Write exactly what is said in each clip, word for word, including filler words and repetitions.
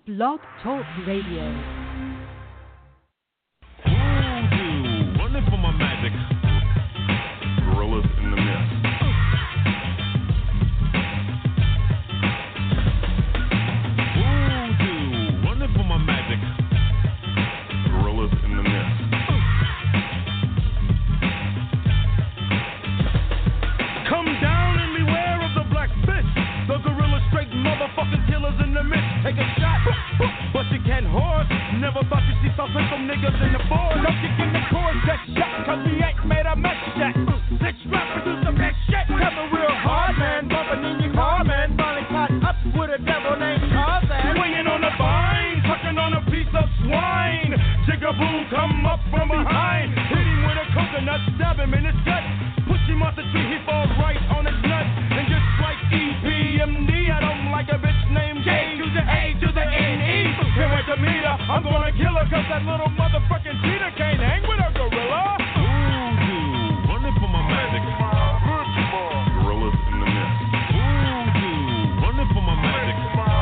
Blog Talk Radio. Voodoo, running for my magic. Gorillas in the mist. Voodoo, running for my magic. Gorillas in the mist. Come down and beware of the black fish. The gorilla straight motherfucking killers in the mist. Take a shot, but you can't horse. Never thought you see some some niggas in the board. Don't you give the chorus that shot, cause we ain't made a mess yet. Let's rap produce some best shit. Coming real hard, man. Bumping in your car, man. Finally caught up with a devil named Tarzan. Swinging on the vine, tucking on a piece of swine. Jigaboo come up from behind. Hit him with a coconut, stab him in his gut. Push him off the tree, he falls right on his nuts. And just like E P M D, I don't like a bitch named J to the A to the N E. Can't wait to meet her, I'm gonna kill her, cause that little motherfucking cheetah can't hang with a gorilla. Voodoo, running for my magic. Gorillas in the mist. Voodoo, running for my magic.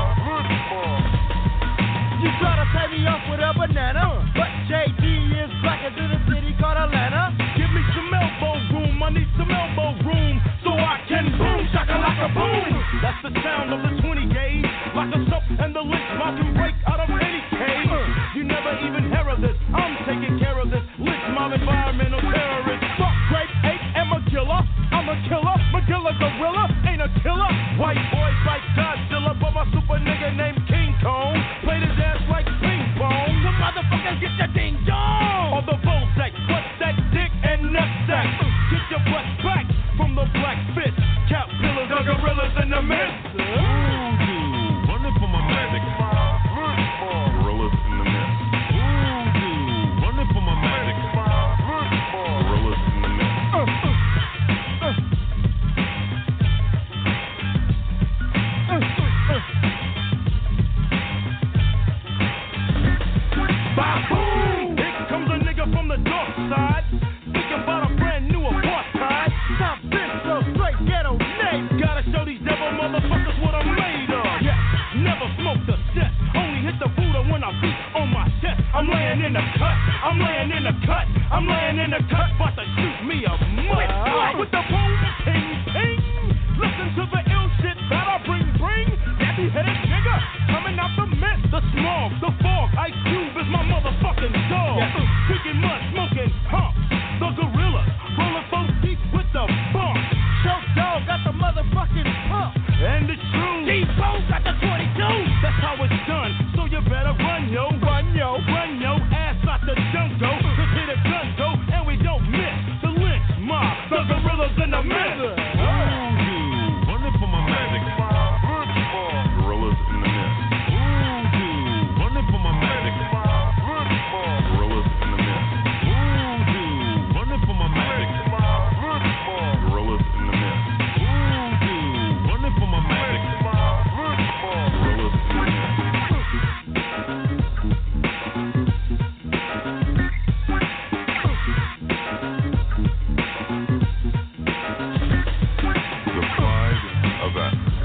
You try to pay me off with a banana, but J D is black as in a city called Atlanta. Give me some elbow room, I need some elbow room, so I can boom, shaka like a boom. That's the sound of the twenty gauge. Lock us up and the lynch mob can break out of any cage. You never even hear of this, I'm taking care of this. Lynch mob environmental terrorist. Fuck grape, ape, and Magilla. I'm a killer, Magilla gorilla, ain't a killer. White boys like Godzilla, but my super nigga named King Kong played his ass like ping pong. The motherfuckers get your ding dong. On the bullsack, what's that dick and nutsack? Get your butt back from the black fist. Cap pillars, the gorillas in the mist. Voodoo, running for my magic. Gorillas in the mist. Voodoo, running for my magic. Gorillas in the mist. Uh, uh, uh. Uh, uh. Ba-boom! Here comes a nigga from the dark side, thinking about a brand new apartheid. Top this, so straight ghetto name. Gotta show these devil motherfuckers what I'm made of. Yeah, never smoked a set, only hit the Buddha when I beat on my chest. I'm laying in the cut, I'm laying in the cut, I'm laying in the cut, about to shoot me a mud. With the boom, ping, ping. Listen to the ill shit that I bring, bring. Nappy headed nigga coming out the mist, the smog, the fog. Ice Cube is my motherfucking dog. Yeah. Drinking mud, smoking humps. The gorillas rolling four deep with the bump. Choke dog got the motherfucking pump. And it's true. D-Bo got the twenty-two. That's how it's done. So you better run, yo. Run, yo. Run, yo. Ass out the jungle. Cause hit a gun, go. And we don't miss. The lynch mob. The gorillas in the mist. Voodoo, running for my magic. Gorillas in the mist. Voodoo, running for my magic. Gorillas in the mist. Voodoo, running for my magic. Gorillas in the mist. Voodoo, running for my magic. Gorillas in the mist. The pride of Africa.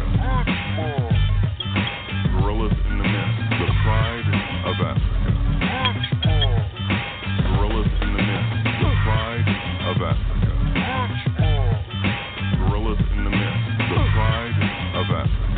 Gorillas in the mist. The pride of Africa. Gorillas in the mist. The pride of Africa. Gorillas in the mist. The pride of Africa.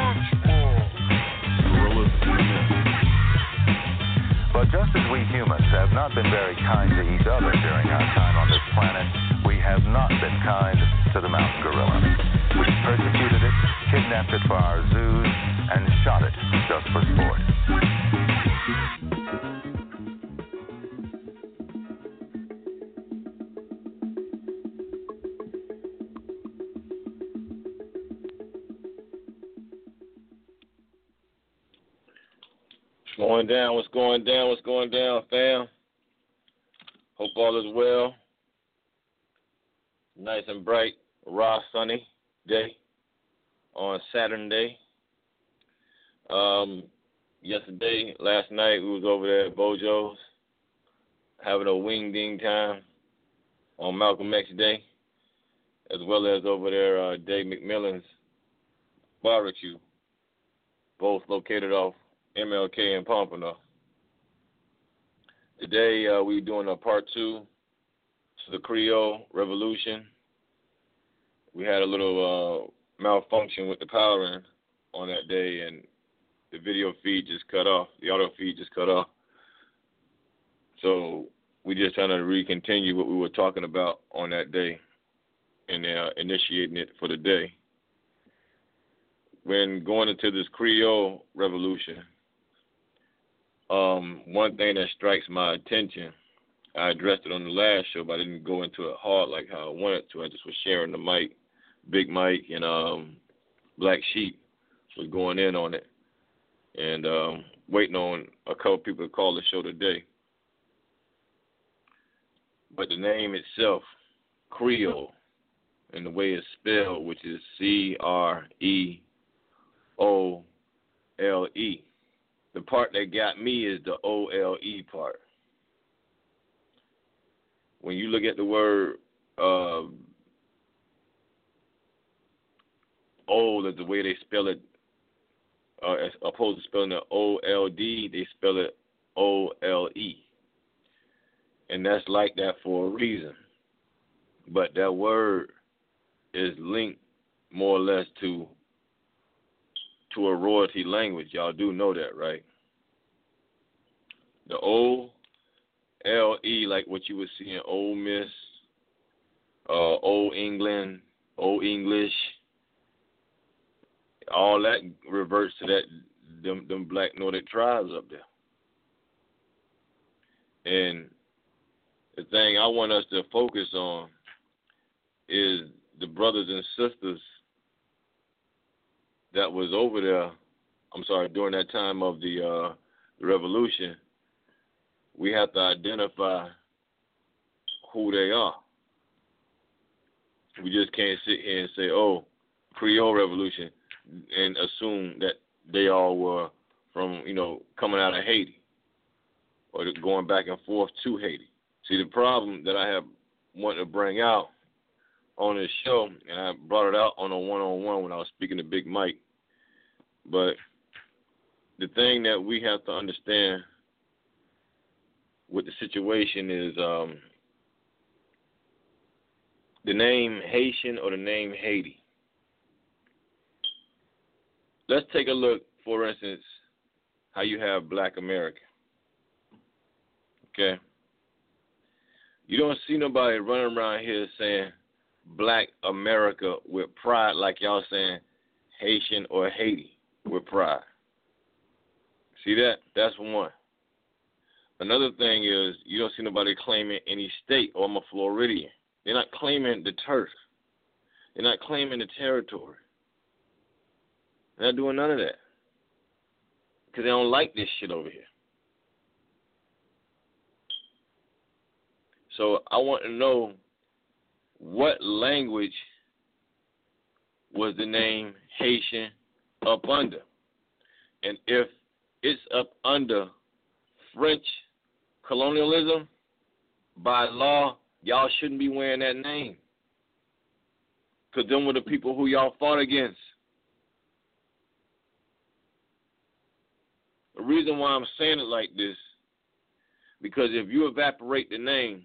Gorillas in the mist. But just as we humans have not been very kind to each other during our time on this planet, we have not been kind to the mountain gorilla. We persecuted it, kidnapped it for our zoos, and shot it just for sport. Going down, what's going down, what's going down, fam? Hope all is well. Nice and bright, raw, sunny day on Saturday. Um, yesterday, last night, we was over there at Bojo's having a wing ding time on Malcolm X Day, as well as over there uh, Dave McMillan's barbecue, both located off M L K in Pompano. Today uh, we're doing a part two to the Creole Revolution. We had a little uh, malfunction with the powering on that day, and the video feed just cut off. The audio feed just cut off. So we just trying to re-continue what we were talking about on that day and uh, initiating it for the day. When going into this Creole Revolution, um, one thing that strikes my attention, I addressed it on the last show, but I didn't go into it hard like how I wanted to. I just was sharing the mic. Big Mike and um, Black Sheep was going in on it, and um, waiting on a couple people to call the show today. But the name itself, Creole, and the way it's spelled, which is C R E O L E. The part that got me is the O L E part. When you look at the word uh, O, that's the way they spell it, uh, as opposed to spelling it O L D, they spell it O L E. And that's like that for a reason. But that word is linked more or less to to a royalty language. Y'all do know that, right? The O L E, like what you would see in Ole Miss, uh, Old England, Old English, all that reverts to that them, them black Nordic tribes up there. And the thing I want us to focus on is the brothers and sisters that was over there, I'm sorry, during that time of the, uh, the revolution. We have to identify who they are. We just can't sit here and say, oh, Creole Revolution, and assume that they all were from, you know, coming out of Haiti or going back and forth to Haiti. See, the problem that I have wanted to bring out on this show, and I brought it out on a one-on-one when I was speaking to Big Mike, but the thing that we have to understand with the situation is um, the name Haitian or the name Haiti. Let's take a look, for instance, how you have Black America. Okay? You don't see nobody running around here saying Black America with pride like y'all saying Haitian or Haiti with pride. See that? That's one. Another thing is you don't see nobody claiming any state, or I'm a Floridian. They're not claiming the turf. They're not claiming the territory. They're not doing none of that because they don't like this shit over here. So I want to know what language was the name Haitian up under. And if it's up under French colonialism, by law, y'all shouldn't be wearing that name. Because them were the people who y'all fought against. The reason why I'm saying it like this, because if you evaporate the name,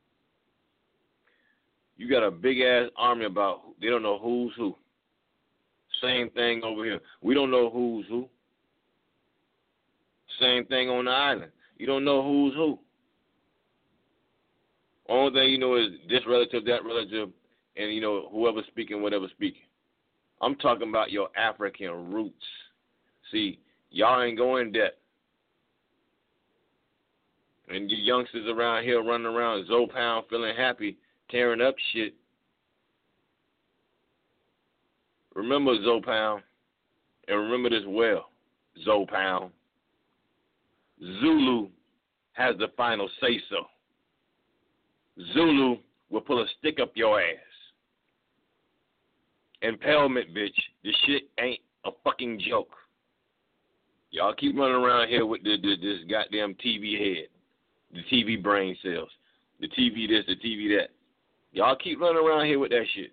you got a big-ass army about, they don't know who's who. Same thing over here. We don't know who's who. Same thing on the island. You don't know who's who. Only thing you know is this relative, that relative, and, you know, whoever's speaking, whatever speaking. I'm talking about your African roots. See, y'all ain't going debt. And you youngsters around here running around Zopound feeling happy, tearing up shit. Remember Zopound, and remember this well, Zopound. Zulu has the final say-so. Zulu will pull a stick up your ass. Impalement, bitch. This shit ain't a fucking joke. Y'all keep running around here with the, the, this goddamn T V head, the T V brain cells, the T V this, the T V that. Y'all keep running around here with that shit.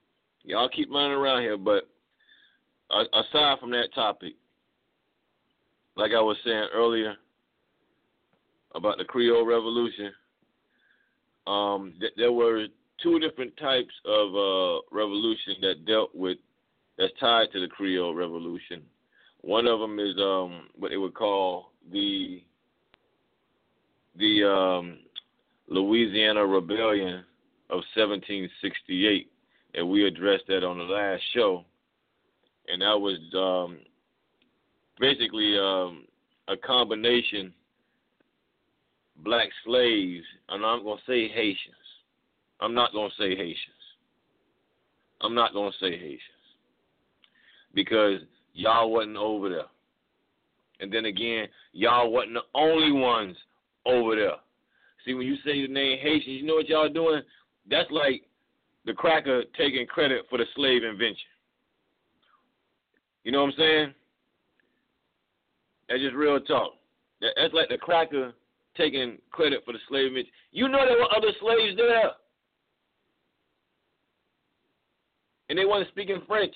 Y'all keep running around here, but aside from that topic, like I was saying earlier about the Creole Revolution, um, th- there were two different types of uh, revolution that dealt with, that's tied to the Creole Revolution. One of them is um, what they would call the the um, Louisiana Rebellion of seventeen sixty-eight, and we addressed that on the last show. And that was um, basically um, a combination black slaves, and I'm going to say Haitians. I'm not going to say Haitians. I'm not going to say Haitians. Because y'all wasn't over there. And then again, y'all wasn't the only ones over there. See, when you say the name Haitians, you know what y'all doing? That's like the cracker taking credit for the slave invention. You know what I'm saying? That's just real talk. That's like the cracker taking credit for the slave invention. You know there were other slaves there. And they weren't speaking French.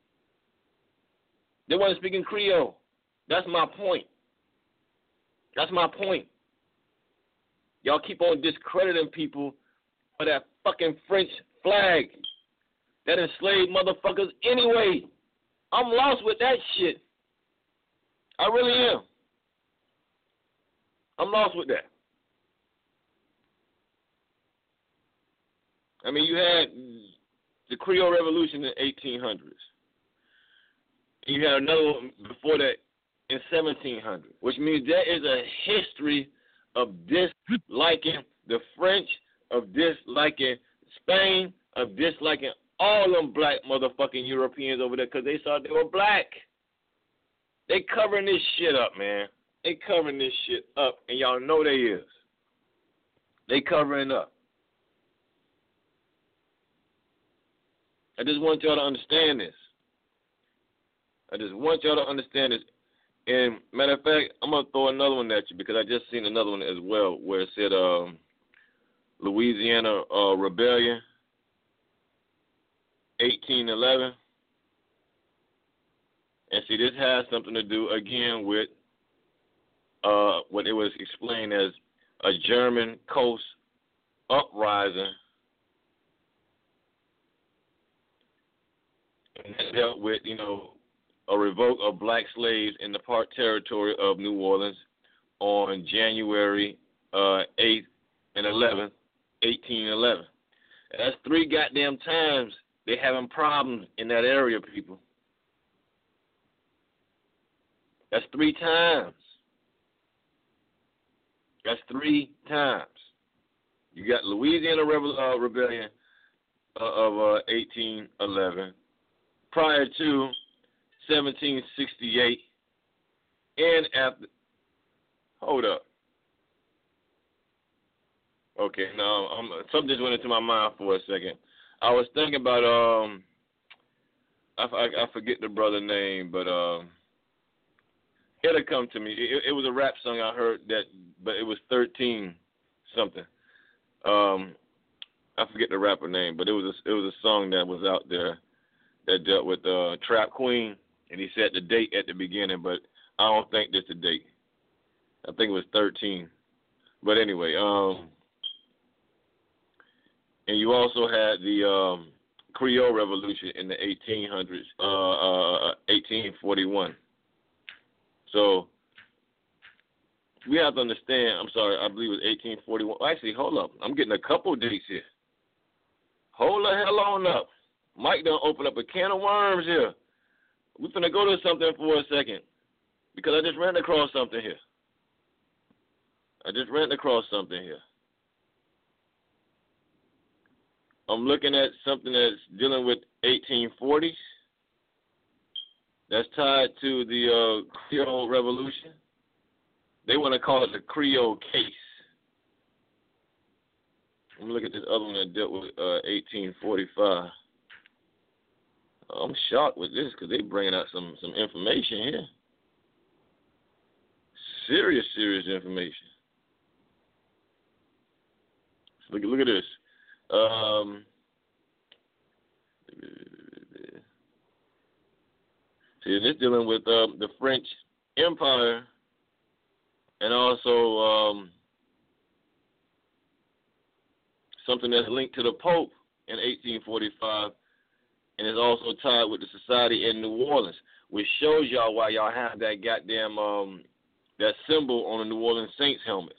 They weren't speaking Creole. That's my point. That's my point. Y'all keep on discrediting people for that fucking French flag that enslaved motherfuckers anyway. I'm lost with that shit. I really am. I'm lost with that. I mean, you had the Creole Revolution in the eighteen hundreds. You had another one before that in seventeen hundred, which means there is a history of disliking the French, of disliking Spain, of disliking all them black motherfucking Europeans over there because they thought they were black. They covering this shit up, man. They covering this shit up, and y'all know they is. They covering up. I just want y'all to understand this. I just want y'all to understand this. And matter of fact, I'm going to throw another one at you because I just seen another one as well where it said um, Louisiana uh, Rebellion, eighteen eleven. And see, this has something to do, again, with uh, what it was explained as a German coast uprising. And that dealt with, you know, a revolt of black slaves in the part territory of New Orleans on January uh, eighth and eleventh, eighteen eleven. And that's three goddamn times they having problems in that area, people. That's three times. That's three times. You got Louisiana Rebel, uh, Rebellion uh, of uh, eighteen eleven. Prior to seventeen sixty-eight, and after, hold up. Okay, now I'm, something just went into my mind for a second. I was thinking about, um, I, I, I forget the brother name, but um, it'll come to me. It, it was a rap song I heard that, but it was thirteen something. Um, I forget the rapper name, but it was a, it was a song that was out there that dealt with uh, Trap Queen. And he said the date at the beginning, but I don't think that's the date. I think it was thirteen. But anyway, um, and you also had the um, Creole Revolution in the eighteen hundreds, uh, uh, eighteen forty-one. So we have to understand, I'm sorry, I believe it was eighteen forty-one. Actually, hold up. I'm getting a couple dates here. Hold the hell on up. Mike done opened up a can of worms here. We're going to go to something for a second because I just ran across something here. I just ran across something here. I'm looking at something that's dealing with eighteen forties. That's tied to the uh, Creole Revolution. They want to call it the Creole case. Let me look at this other one that dealt with uh, eighteen forty-five. I'm shocked with this because they bringing out some, some information here. Serious, serious information. Look, look at this. Um, see, this dealing with uh, the French Empire and also um, something that's linked to the Pope in eighteen forty-five, and is also tied with the society in New Orleans, which shows y'all why y'all have that goddamn um, that symbol on the New Orleans Saints helmet.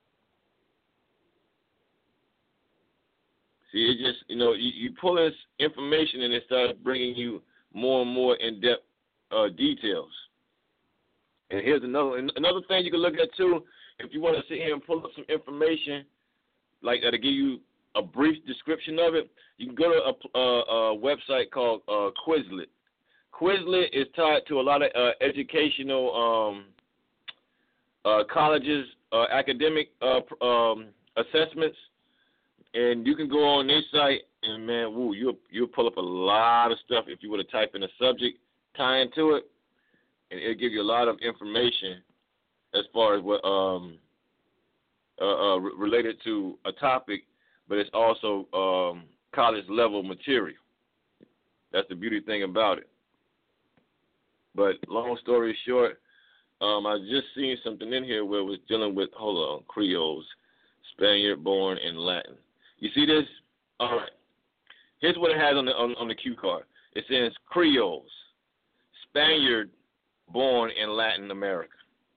See, it just, you know, you, you pull this information and it starts bringing you more and more in-depth uh, details. And here's another another thing you can look at, too. If you want to sit here and pull up some information, like that'll give you a brief description of it, you can go to a, a, a website called uh, Quizlet. Quizlet is tied to a lot of uh, educational um, uh, colleges, uh, academic uh, um, assessments. And you can go on this site, and man, woo, you'll you'll pull up a lot of stuff if you were to type in a subject tying to it, and it'll give you a lot of information as far as what um uh, uh related to a topic, but it's also um college level material. That's the beauty thing about it. But long story short, um, I just seen something in here where it was dealing with hold on Creoles, Spaniard born in Latin. You see this? All right. Here's what it has on the on, on the cue card. It says Creoles, Spaniard born in Latin America.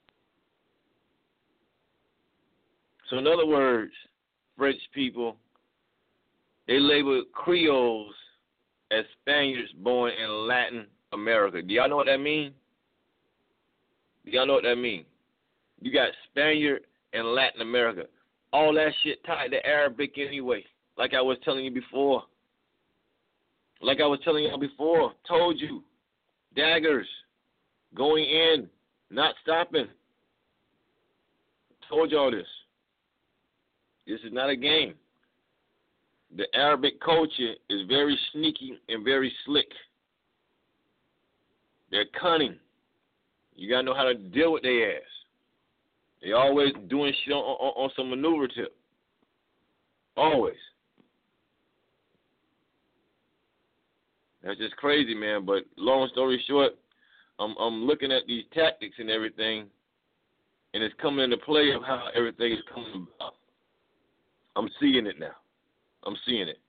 So in other words, French people, they label Creoles as Spaniards born in Latin America. Do y'all know what that means? Do y'all know what that means? You got Spaniard and Latin America. All that shit tied to Arabic anyway, like I was telling you before. Like I was telling y'all before, told you, daggers, going in, not stopping. Told y'all this. This is not a game. The Arabic culture is very sneaky and very slick. They're cunning. You got to know how to deal with their ass. They always doing shit on, on, on some maneuver tip. Always. That's just crazy, man. But long story short, I'm I'm looking at these tactics and everything, and it's coming into play of how everything is coming about. I'm seeing it now. I'm seeing it.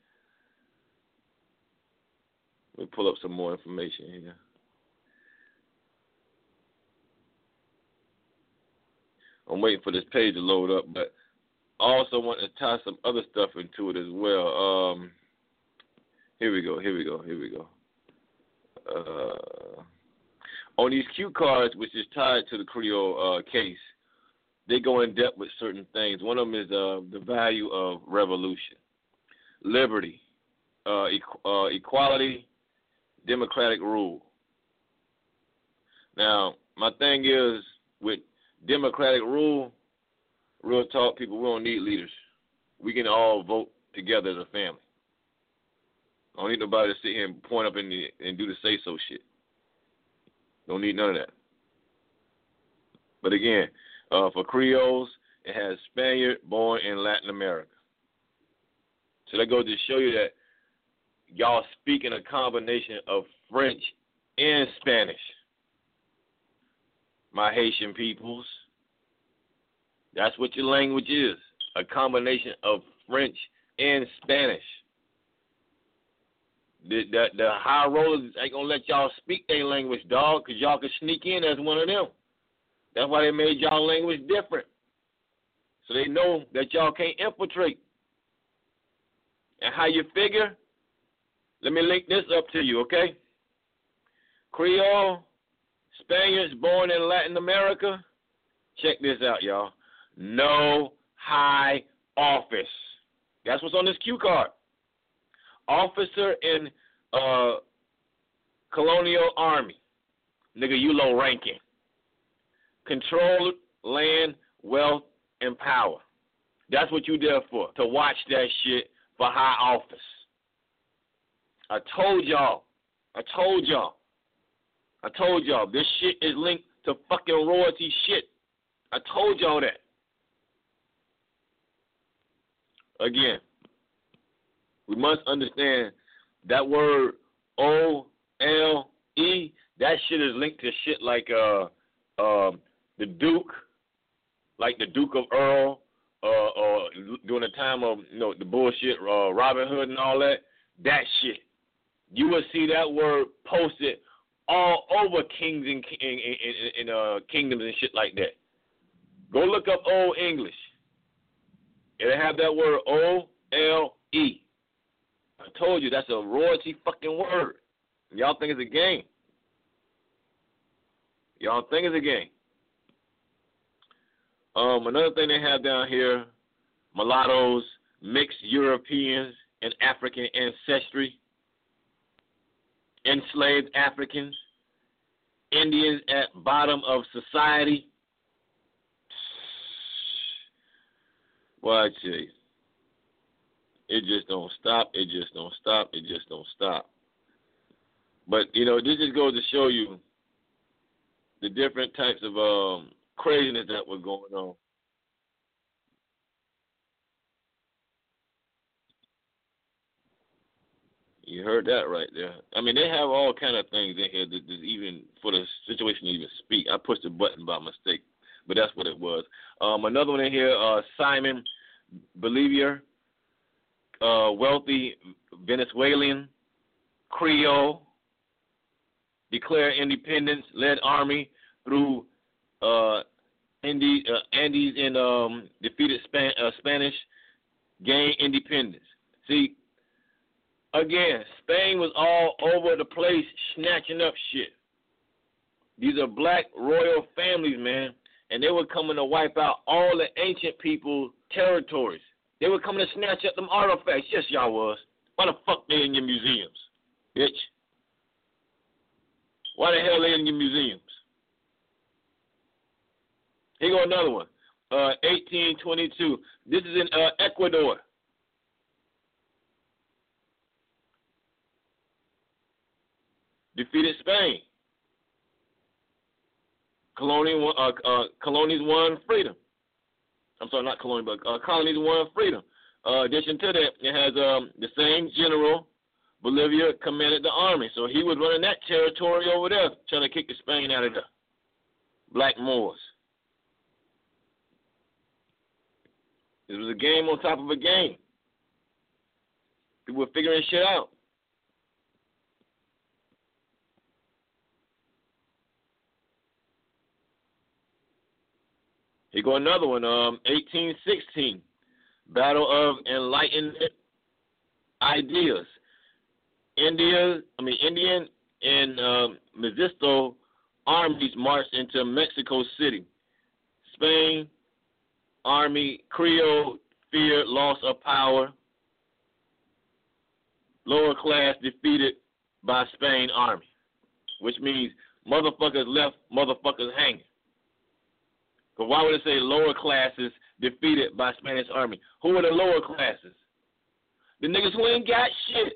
Let me pull up some more information here. I'm waiting for this page to load up, but I also want to tie some other stuff into it as well. Um, here we go, here we go, here we go. Uh, on these cue cards, which is tied to the Creole uh, case, they go in depth with certain things. One of them is uh, the value of revolution, liberty, uh, equ- uh, equality, democratic rule. Now, my thing is with democratic rule, real talk, people, we don't need leaders. We can all vote together as a family. I don't need nobody to sit here and point up and, and do the say-so shit. Don't need none of that. But again, uh, for Creoles, it has Spaniard born in Latin America. So that goes to show you that y'all speak in a combination of French and Spanish. My Haitian peoples, that's what your language is, a combination of French and Spanish. The, the, the high rollers ain't going to let y'all speak their language, dog, because y'all can sneak in as one of them. That's why they made y'all language different, so they know that y'all can't infiltrate. And how you figure? Let me link this up to you, okay? Creole, Spaniards born in Latin America, check this out, y'all. No high office. That's what's on this cue card. Officer in uh, colonial army. Nigga, you low ranking. Control land, wealth, and power. That's what you there for, to watch that shit for high office. I told y'all. I told y'all. I told y'all. This shit is linked to fucking royalty shit. I told y'all that. Again, we must understand that word O L E, that shit is linked to shit like uh, uh, the Duke, like the Duke of Earl, uh, or during the time of you know the bullshit, uh, Robin Hood and all that, that shit. You will see that word posted all over kings and in, in, in, in, uh, kingdoms and shit like that. Go look up Old English. It'll have that word O L E. I told you that's a royalty fucking word. Y'all think it's a game. Y'all think it's a game. Um, another thing they have down here, mulattoes, mixed Europeans and African ancestry, enslaved Africans, Indians at bottom of society. Well, I tell you, it just don't stop. It just don't stop. It just don't stop. But, you know, this just goes to show you the different types of um, craziness that was going on. You heard that right there. I mean, they have all kind of things in here that, that even for the situation to even speak. I pushed the button by mistake, but that's what it was. Um, another one in here, uh, Simon Bolivar, uh, wealthy Venezuelan, Creole, declared independence, led army through uh, Andes, uh, Andes and um, defeated Span- uh, Spanish, gained independence. See, again, Spain was all over the place snatching up shit. These are black royal families, man, and they were coming to wipe out all the ancient people's territories. They were coming to snatch up them artifacts. Yes, y'all was. Why the fuck they in your museums, bitch? Why the hell they in your museums? Here go another one. Uh, eighteen twenty-two. This is in uh, Ecuador. Defeated Spain. Colonial, uh, uh, colonies won freedom. I'm sorry, not colonial, but uh, colonies won freedom. Uh, addition to that, it has um, the same general, Bolivia, commanded the army. So he was running that territory over there, trying to kick the Spain out of the black Moors. It was a game on top of a game. People were figuring shit out. Here go another one, um, eighteen sixteen, Battle of Enlightenment Ideas. India, I mean, Indian and um, Mestizo armies marched into Mexico City. Spain army, Creole feared loss of power. Lower class defeated by Spain army, which means motherfuckers left motherfuckers hanging. But why would it say lower classes defeated by Spanish army? Who are the lower classes? The niggas who ain't got shit.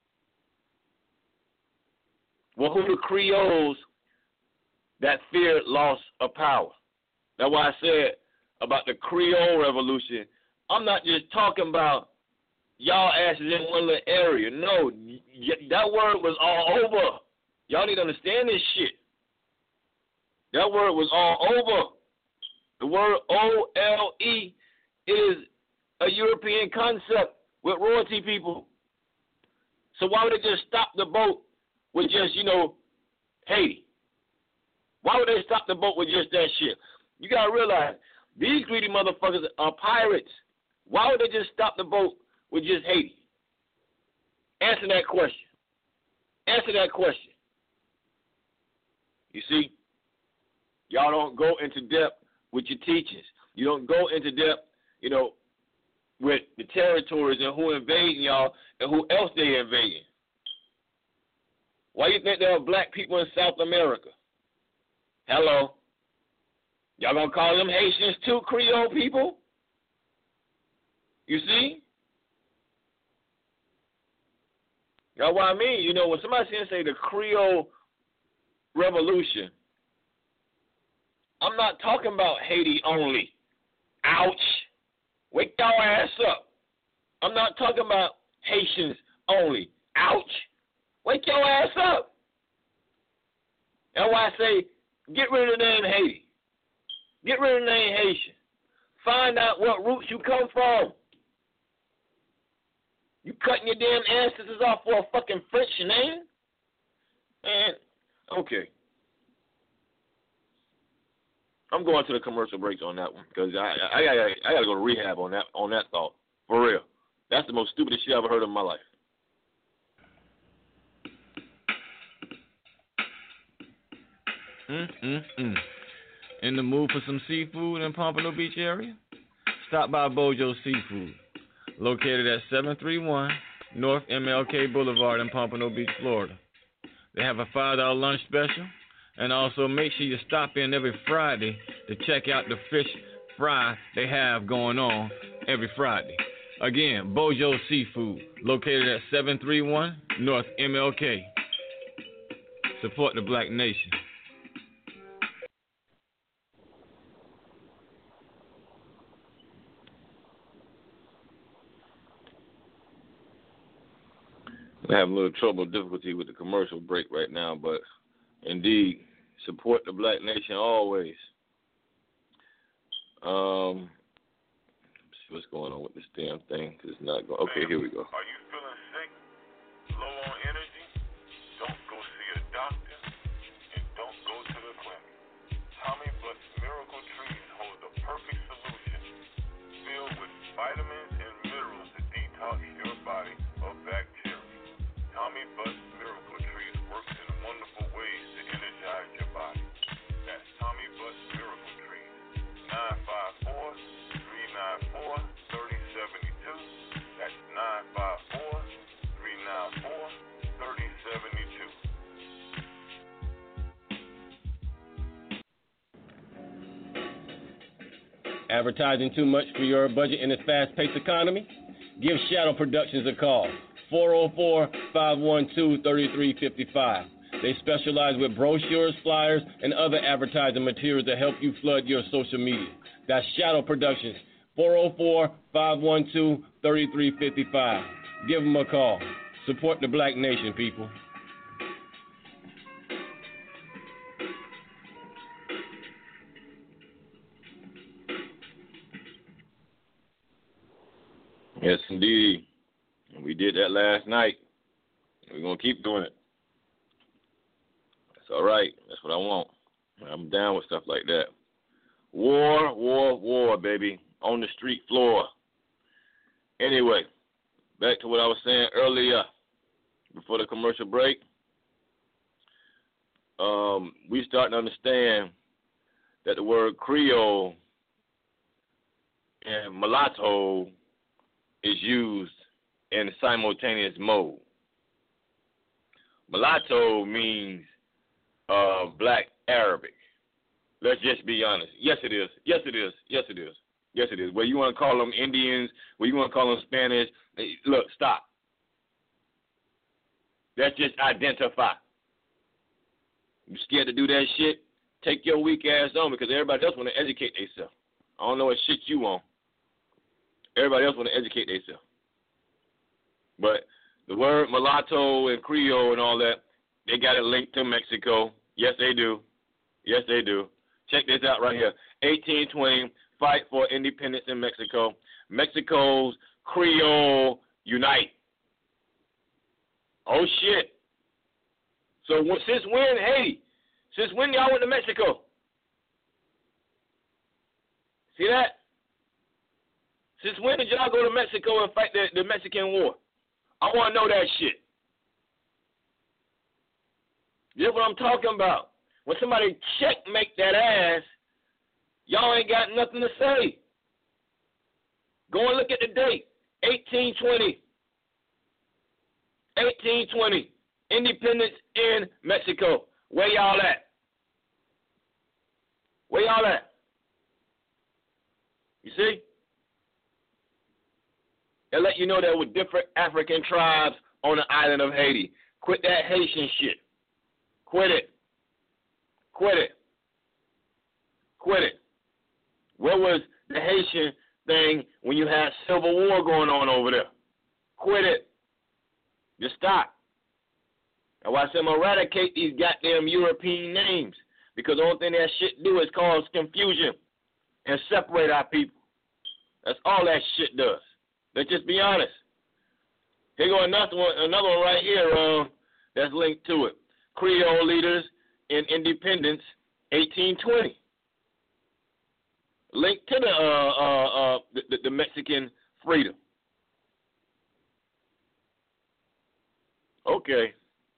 Well, who the Creoles that feared loss of power? That's why I said about the Creole Revolution, I'm not just talking about y'all asses in one little area. No, y- that word was all over. Y'all need to understand this shit. That word was all over. The word O L E is a European concept with royalty people. So why would they just stop the boat with just, you know, Haiti? Why would they stop the boat with just that shit? You got to realize, these greedy motherfuckers are pirates. Why would they just stop the boat with just Haiti? Answer that question. Answer that question. You see, y'all don't go into depth with your teachings. You don't go into depth, you know, with the territories and who invading y'all and who else they invading. Why do you think there are black people in South America? Hello. Y'all gonna call them Haitians too, Creole people? You see? That's what I mean. You know, when somebody say the Creole Revolution, I'm not talking about Haiti only. Ouch. Wake your ass up. I'm not talking about Haitians only. Ouch. Wake your ass up. That's why I say get rid of the name Haiti. Get rid of the name Haitian. Find out what roots you come from. You cutting your damn ancestors off for a fucking French name? Man, okay. I'm going to the commercial breaks on that one because I I, I, I, I got to go to rehab on that on that thought. For real. That's the most stupidest shit I've ever heard in my life. Mm-mm-mm. In the mood for some seafood in Pompano Beach area? Stop by Bojo's Seafood, located at seven three one North M L K Boulevard in Pompano Beach, Florida. They have a five dollar lunch special, and also make sure you stop in every Friday to check out the fish fry they have going on every Friday. Again, Bojo's Seafood, located at seven three one North M L K. Support the Black Nation. I'm having a little trouble, difficulty with the commercial break right now, but indeed, support the Black Nation always. Um, let's see what's going on with this damn thing, because it's not going. Okay, here we go. Are you feeling sick, low on energy? Don't go see a doctor, and don't go to the clinic. Tommy Butt's Miracle Trees hold the perfect solution, filled with vitamins and minerals to detox your body of bacteria. Tommy Butt's Miracle Trees works in wonderful ways to energize your body. That's Tommy Butt's Miracle Trees. nine five four, three nine four, three oh seven two. That's nine five four, three nine four, three oh seven two. Advertising too much for your budget in this fast-paced economy? Give Shadow Productions a call. four oh four, five one two, three three five five. They specialize with brochures, flyers, and other advertising materials to help you flood your social media. That's Shadow Productions, four oh four, five one two, three three five five. Give them a call. Support the Black Nation, people. Yes, indeed. We did that last night. We're going to keep doing it. That's all right. That's what I want. I'm down with stuff like that. War, war, war, baby, on the street floor. Anyway, back to what I was saying earlier before the commercial break. Um, we starting to understand that the word Creole and mulatto is used in simultaneous mode. Mulatto means uh, black Arabic. Let's just be honest. Yes, it is. Yes, it is. Yes, it is. Yes, it is. Whether you want to call them Indians, whether you want to call them Spanish, look, stop. Let's just identify. You scared to do that shit? Take your weak ass on because everybody else want to educate themselves. I don't know what shit you on. Everybody else want to educate themselves. But the word mulatto and Creole and all that, they got it linked to Mexico. Yes, they do. Yes, they do. Check this out right here. eighteen twenty, fight for independence in Mexico. Mexico's Creole unite. Oh, shit. So since when, Haiti? Since when y'all went to Mexico? See that? Since when did y'all go to Mexico and fight the, the Mexican War? I want to know that shit. This is what I'm talking about. When somebody checkmate that ass, y'all ain't got nothing to say. Go and look at the date, eighteen twenty. eighteen twenty, independence in Mexico. Where y'all at? Where y'all at? You see? They let you know there were different African tribes on the island of Haiti. Quit that Haitian shit. Quit it. Quit it. Quit it. Where was the Haitian thing when you had civil war going on over there? Quit it. Just stop. That's why I said I'm going to eradicate these goddamn European names because the only thing that shit do is cause confusion and separate our people. That's all that shit does. Let's just be honest. Here go another one, another one right here um, that's linked to it. Creole leaders in independence, eighteen twenty. Linked to the uh, uh, uh, the, the Mexican freedom. Okay.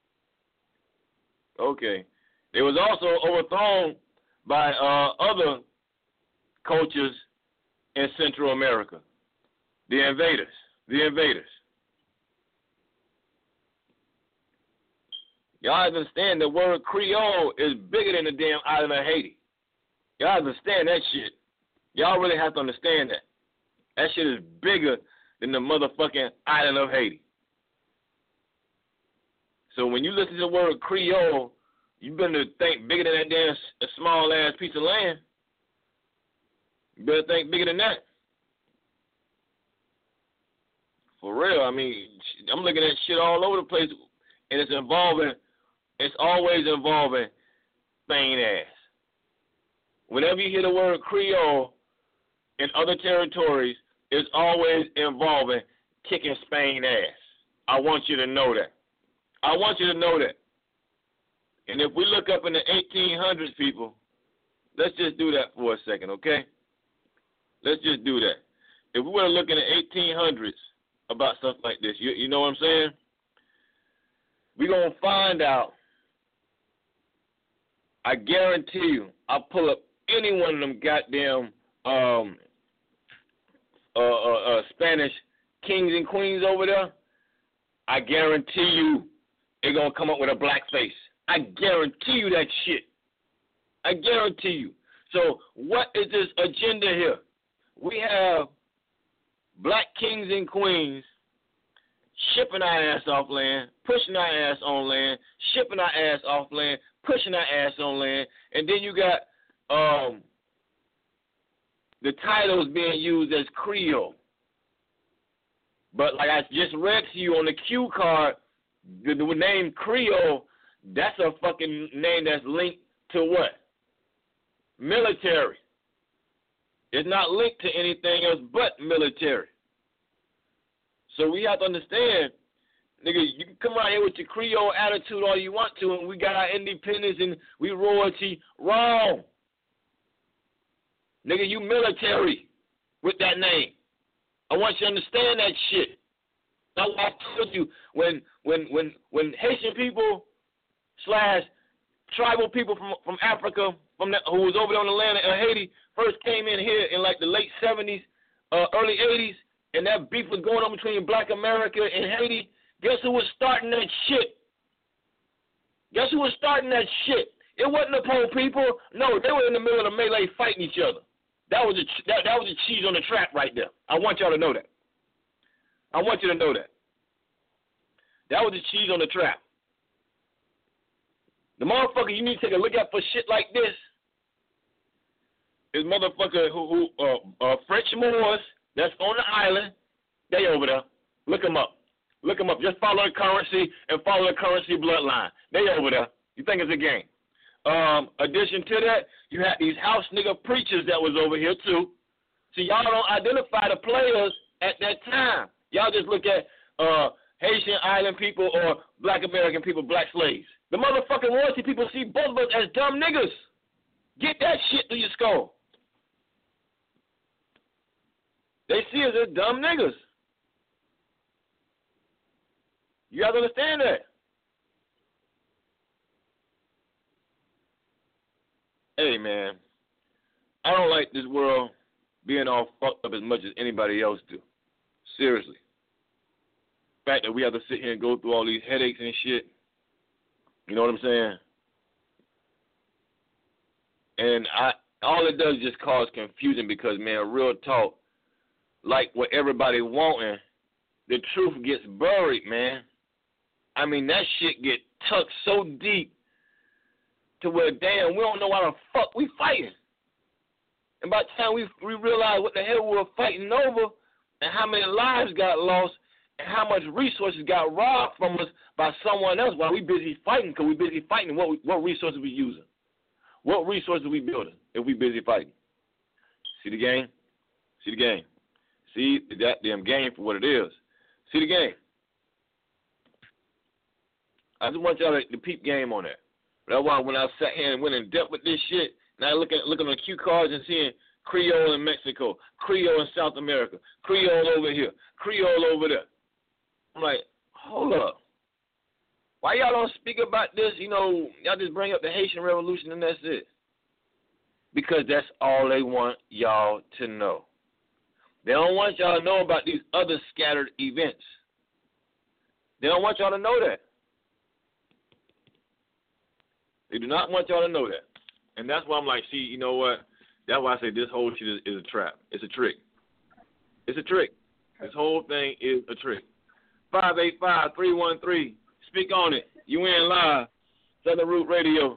Okay. It was also overthrown by uh, other cultures in Central America. The invaders. The invaders. Y'all understand the word Creole is bigger than the damn island of Haiti. Y'all understand that shit. Y'all really have to understand that. That shit is bigger than the motherfucking island of Haiti. So when you listen to the word Creole, you better think bigger than that damn small-ass piece of land. You better think bigger than that. For real, I mean, I'm looking at shit all over the place, and it's involving, it's always involving Spain ass. Whenever you hear the word Creole in other territories, it's always involving kicking Spain ass. I want you to know that. I want you to know that. And if we look up in the eighteen hundreds, people, let's just do that for a second, okay? Let's just do that. If we were to look in the eighteen hundreds about stuff like this, you, you know what I'm saying? We're going to find out, I guarantee you, I'll pull up any one of them goddamn um, uh, uh, uh, Spanish kings and queens over there. I guarantee you they're going to come up with a black face. I guarantee you that shit. I guarantee you. So what is this agenda here? We have black kings and queens shipping our ass off land, pushing our ass on land, shipping our ass off land, pushing our ass on land, and then you got um, the titles being used as Creole. But like I just read to you on the cue card, the, the name Creole, that's a fucking name that's linked to what? Military. It's not linked to anything else but military. So we have to understand, nigga, you can come out here with your Creole attitude all you want to, and we got our independence and we royalty. Wrong. Nigga, you military with that name. I want you to understand that shit. That's why I told you, when when when when Haitian people slash tribal people from from Africa, from the, who was over there on the land of Haiti, first came in here in like the late seventies, uh, early eighties, and that beef was going on between Black America and Haiti. Guess who was starting that shit? Guess who was starting that shit? It wasn't the poor people. No, they were in the middle of the melee fighting each other. That was a, that, that was the cheese on the trap right there. I want y'all to know that. I want you to know that. That was the cheese on the trap. The motherfucker you need to take a look at for shit like this is motherfucker who, who uh, uh, French Moors that's on the island. They over there. Look them up. Look them up. Just follow the currency and follow the currency bloodline. They over there. You think it's a game. Um, addition to that, you had these house nigga preachers that was over here too. See, y'all don't identify the players at that time. Y'all just look at uh, Haitian island people or Black American people, black slaves. The motherfucking royalty people see both of us as dumb niggas. Get that shit through your skull. They see us as dumb niggas. You guys understand that? Hey, man, I don't like this world being all fucked up as much as anybody else do. Seriously. The fact that we have to sit here and go through all these headaches and shit, you know what I'm saying? And I, all it does is just cause confusion because, man, real talk, like what everybody wanting, the truth gets buried, man. I mean, that shit get tucked so deep to where, damn, we don't know why the fuck we fighting. And by the time we we realize what the hell we were fighting over and how many lives got lost and how much resources got robbed from us by someone else while we busy fighting, because we busy fighting, what we, what resources we using? What resources we building if we busy fighting? See the game? See the game? See that damn game for what it is. See the game. I just want y'all to, to peep game on that. That's why when I sat here and went in depth with this shit, now looking looking on cue cards and seeing Creole in Mexico, Creole in South America, Creole over here, Creole over there. I'm like, hold up. Why y'all don't speak about this? You know, y'all just bring up the Haitian Revolution and that's it. Because that's all they want y'all to know. They don't want y'all to know about these other scattered events. They don't want y'all to know that. They do not want y'all to know that. And that's why I'm like, see, you know what? That's why I say this whole shit is, is a trap. It's a trick. It's a trick. This whole thing is a trick. five eight five, three one three. Speak on it. You in live. Southern Root Radio.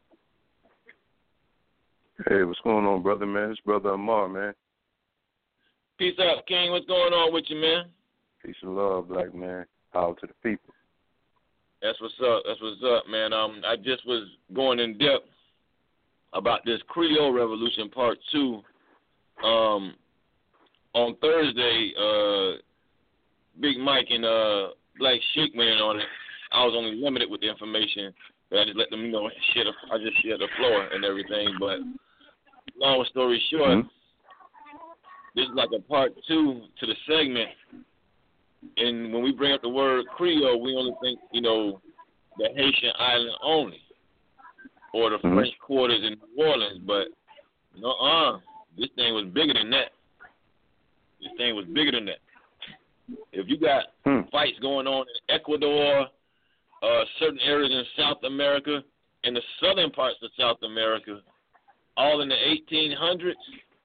Hey, what's going on, brother, man? It's Brother Amar, man. Peace out, King. What's going on with you, man? Peace and love, black man. Power to the people. That's what's up. That's what's up, man. Um, I just was going in depth about this Creole Revolution Part Two. Um, on Thursday, uh, Big Mike and uh, Black Sheik went in on it. I was only limited with the information, but I just let them know. Shit, I just shared the floor and everything. But long story short, mm-hmm. This is like a part two to the segment. And when we bring up the word Creole, we only think, you know, the Haitian island only, or the mm-hmm. French quarters in New Orleans. But no, uh, this thing was bigger than that. This thing was bigger than that. If you got hmm. fights going on in Ecuador, uh, certain areas in South America, in the southern parts of South America, all in the eighteen hundreds,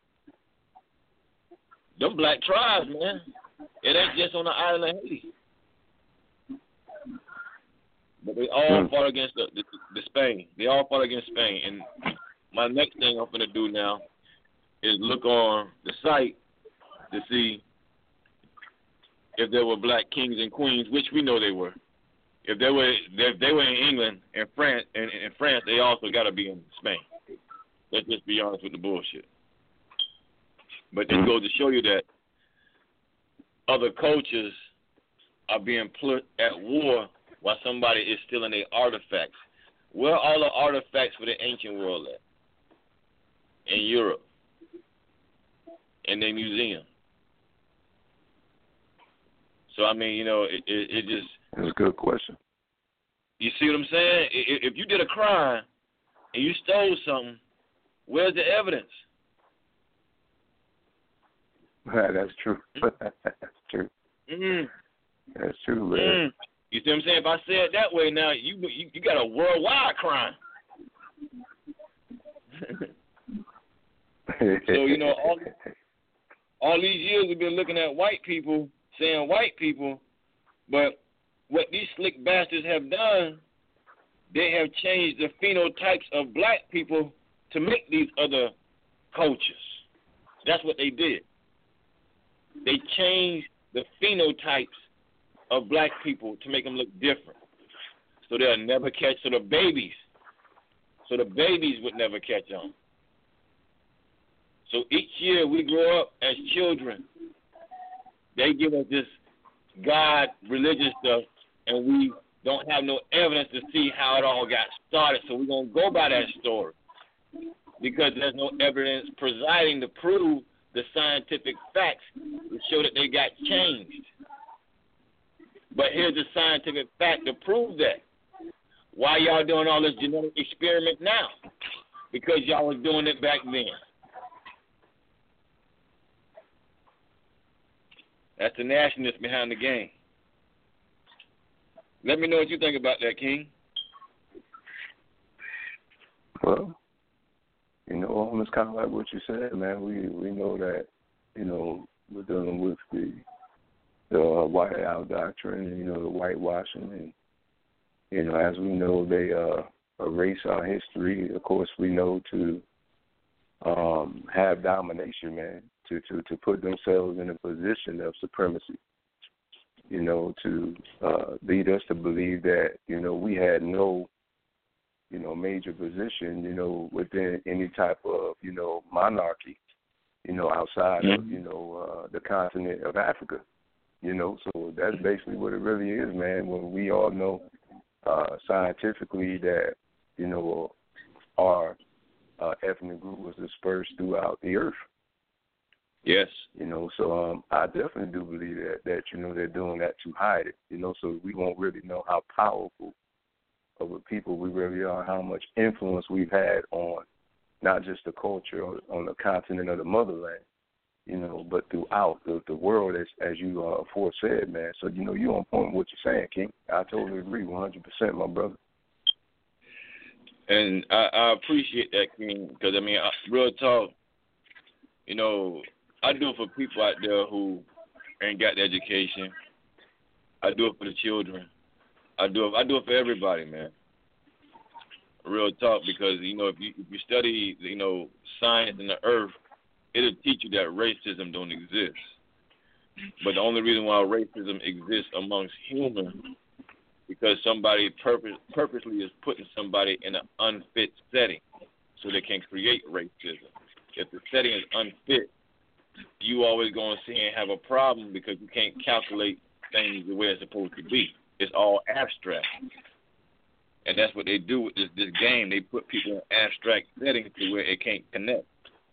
them black tribes, man, it ain't just on the island of Haiti. But they all hmm. fought against the, the, the Spain. They all fought against Spain. And my next thing I'm going to do now is look on the site to see if there were black kings and queens, which we know they were. If they were, if they were in England and France, and in France, they also got to be in Spain. Let's just be honest with the bullshit. But this goes to show you that other cultures are being put at war while somebody is stealing their artifacts. Where are all the artifacts for the ancient world at? In Europe. In their museum. So, I mean, you know, it, it, it just... That's a good question. You see what I'm saying? If you did a crime and you stole something, where's the evidence? That's true. That's true. Mm. That's true, man. Mm. You see what I'm saying? If I say it that way now, you you, you got a worldwide crime. So, you know, all, all these years we've been looking at white people, saying white people, but what these slick bastards have done, they have changed the phenotypes of black people to make these other cultures. That's what they did. They changed the phenotypes of black people to make them look different. So they'll never catch, so the babies, so the babies would never catch on. So each year we grow up as children, they give us this God religious stuff, and we don't have no evidence to see how it all got started. So we're going to go by that story because there's no evidence presiding to prove the scientific facts to show that they got changed. But here's the scientific fact to prove that. Why y'all doing all this genetic experiment now? Because y'all was doing it back then. That's the nationalists behind the game. Let me know what you think about that, King. Well, you know, it's kind of like what you said, man. We we know that, you know, we're dealing with the the white out doctrine and, you know, the whitewashing. And, you know, as we know, they uh, erase our history. Of course, we know to um, have domination, man, to, to, to put themselves in a position of supremacy, you know, to uh, lead us to believe that, you know, we had no, you know, major position, you know, within any type of, you know, monarchy. you know, outside mm-hmm. of, you know, uh, the continent of Africa. You know, so that's basically what it really is, man. When we all know uh, scientifically that, you know, our uh, ethnic group was dispersed throughout the earth. Yes. You know, so um, I definitely do believe that, that, you know, they're doing that to hide it, you know, so we won't really know how powerful of a people we really are, how much influence we've had on not just the culture on, on the continent of the motherland, you know, but throughout the, the world, as as you uh, aforesaid, man. So, you know, you're on point with what you're saying, King. I totally agree, one hundred percent, my brother. And I, I appreciate that, King, because, I mean, I, real talk, you know, I do it for people out there who ain't got the education. I do it for the children. I do it, I do it for everybody, man. Real talk, because, you know, if you, if you study, you know, science and the earth, it'll teach you that racism don't exist. But the only reason why racism exists amongst humans because somebody purpose, purposely is putting somebody in an unfit setting so they can create racism. If the setting is unfit, you always going to see and have a problem because you can't calculate things the way it's supposed to be. It's all abstract. And that's what they do with this, this game. They put people in abstract settings to where it can't connect.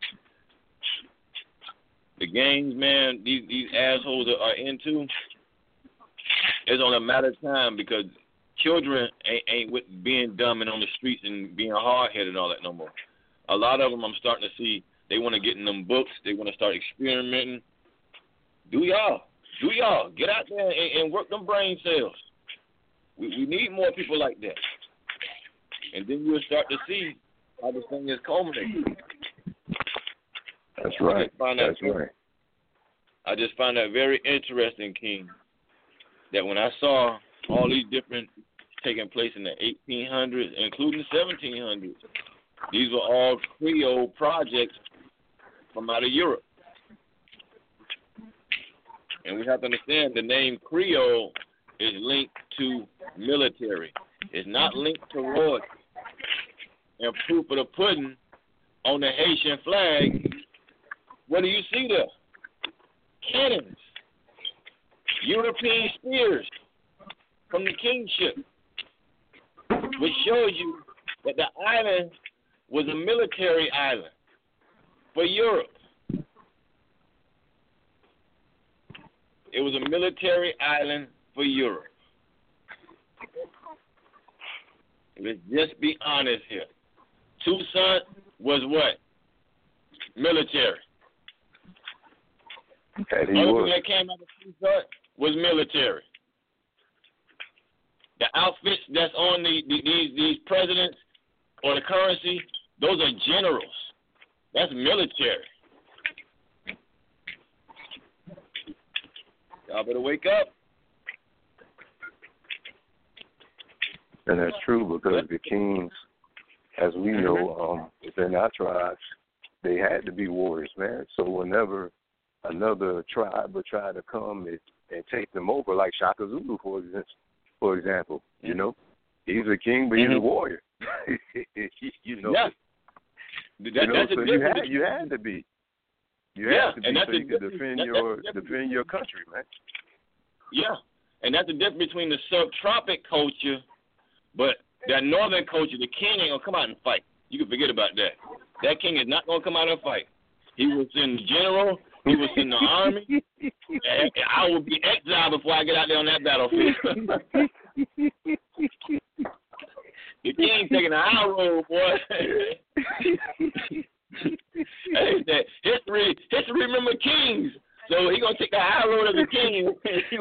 The games, man, these these assholes are into, it's only a matter of time because children ain't, ain't with being dumb and on the streets and being hard-headed and all that no more. A lot of them I'm starting to see, they want to get in them books. They want to start experimenting. Do y'all. Do y'all. Get out there and, and work them brain cells. We, we need more people like that. And then you'll start to see how this thing is culminating. That's right. That's that, right. I just find that very interesting, King, that when I saw all these different taking place in the eighteen hundreds, including the seventeen hundreds, these were all Creole projects from out of Europe. And we have to understand the name Creole is linked to military. It's not linked to royalty. And proof of the pudding on the Haitian flag, what do you see there? Cannons. European spears from the kingship, which shows you that the island was a military island for Europe. It was a military island for Europe. Let's just be honest here. Toussaint was what? Military. Okay, the only thing that came out of Toussaint was military. The outfits that's on the, the, these these presidents or the currency, those are generals. That's military. Y'all better wake up. And that's true because the kings, as we know, um, within our tribes, they had to be warriors, man. So whenever another tribe would try to come and, and take them over, like Shaka Zulu, for example, for example, you know, he's a king, but he's mm-hmm. a warrior. you know, yeah. you that, know, that's so you had, you had to be. You yeah, have to be and that's so you can defend that, your that's defend your country, man. Yeah, and that's the difference between the subtropic culture, but that northern culture, the king ain't gonna come out and fight. You can forget about that. That king is not gonna come out and fight. He was in the general. He was in the army. And I will be exiled before I get out there on that battlefield. The king taking the high road, boy. Hey, that history, history remember kings. So he gonna take the high road as a king.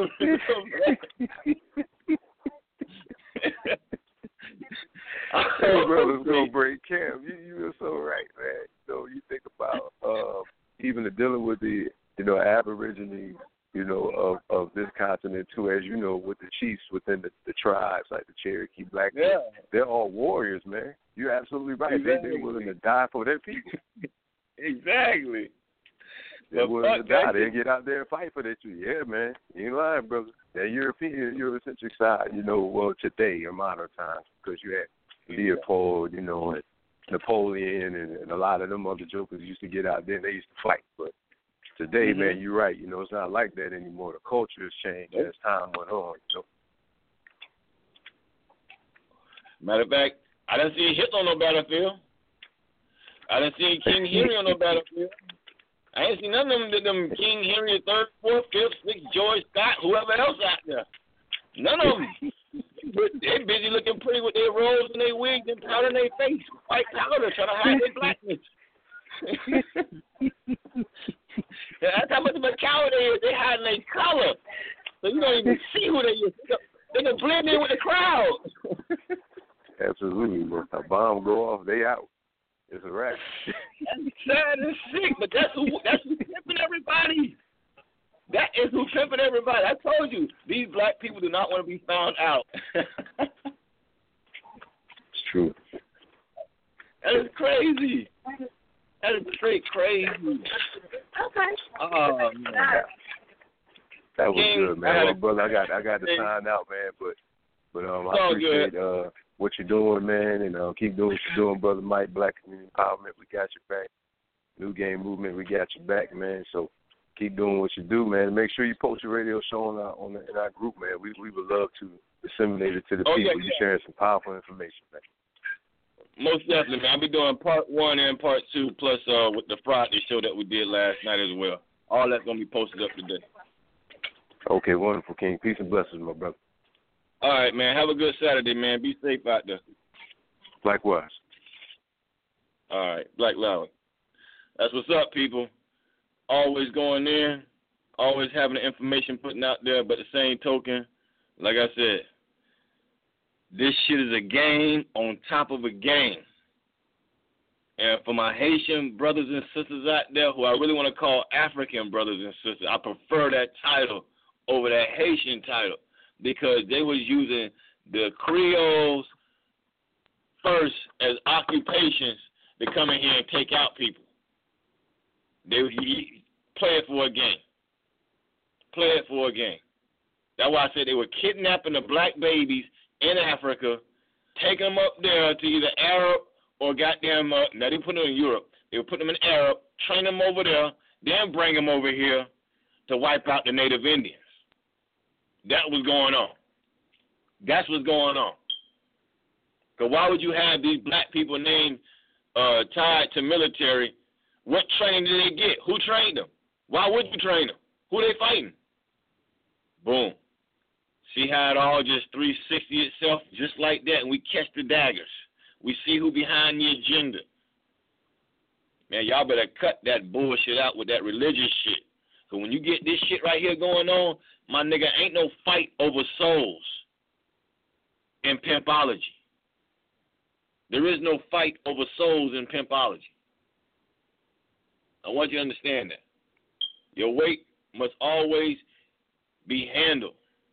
Hey, brother's gonna break camp. You you are so right, man. So you think about uh, even the dealing with the you know Aborigines, you know of, of this continent too, as you know, with the chiefs within the, the tribes like the Cherokee Black, yeah. they're all warriors, man. You're absolutely right. Exactly. They, they're willing to die for their people. Exactly. They're willing to die. They get out there and fight for that. Yeah, man. You ain't lying, brother. That European, Eurocentric side, you know, well, today in modern times, because you had Leopold, you know, and Napoleon, and, and a lot of them other jokers used to get out there and they used to fight. But today, mm-hmm. man, you're right. You know, it's not like that anymore. The culture has changed as time went on. You know? Matter of fact, I didn't see Hitler on no battlefield. I didn't see King Henry on no battlefield. I ain't seen none of them, them King Henry third, fourth, fifth, sixth, George Scott, whoever else out there. None of them. They busy looking pretty with their robes and their wigs and powder in their face, white powder, trying to hide their blackness. That's how much of a coward they is. They hiding their color, so you don't even see who they is. They can blend in with the crowd. Absolutely, but a bomb go off, they out. It's a wrap. That's sad and sick, but that's who that's who's pimping everybody. That is who's pimping everybody. I told you, these black people do not want to be found out. It's true. That is crazy. That is straight crazy. Okay. Oh man. That was King, good, man. Well, a, brother, I got I got to sign out, man, but but um I all appreciate good. uh what you're doing, man, and uh, keep doing what you're doing, brother Mike. Black Community Empowerment, we got your back. New Game Movement, we got your back, man. So keep doing what you do, man. Make sure you post your radio show on our, on the, in our group, man. We we would love to disseminate it to the oh, people. Yeah, You're yeah. sharing some powerful information, man. Most definitely, man. I'll be doing part one and part two, plus uh, with the Friday show that we did last night as well. All that's going to be posted up today. Okay, wonderful, King. Peace and blessings, my brother. All right, man. Have a good Saturday, man. Be safe out there. Likewise. All right, Black Loud. That's what's up, people. Always going in, always having the information putting out there, but the same token, like I said, this shit is a game on top of a game. And for my Haitian brothers and sisters out there who I really want to call African brothers and sisters, I prefer that title over that Haitian title because they was using the Creoles first as occupations to come in here and take out people. They would play it for a game. Play it for a game. That's why I said they were kidnapping the black babies in Africa, take them up there to either Arab or goddamn, uh, now they put them in Europe. They would put them in Arab, train them over there, then bring them over here to wipe out the native Indians. That was going on. That's what's going on. Because why would you have these black people named uh, tied to military? What training did they get? Who trained them? Why would you train them? Who they fighting? Boom. See how it all just three sixty itself just like that, and we catch the daggers. We see who behind the agenda. Man, y'all better cut that bullshit out with that religious shit. Because when you get this shit right here going on, my nigga, ain't no fight over souls in pimpology. There is no fight over souls in pimpology. I want you to understand that. Your weight must always be handled.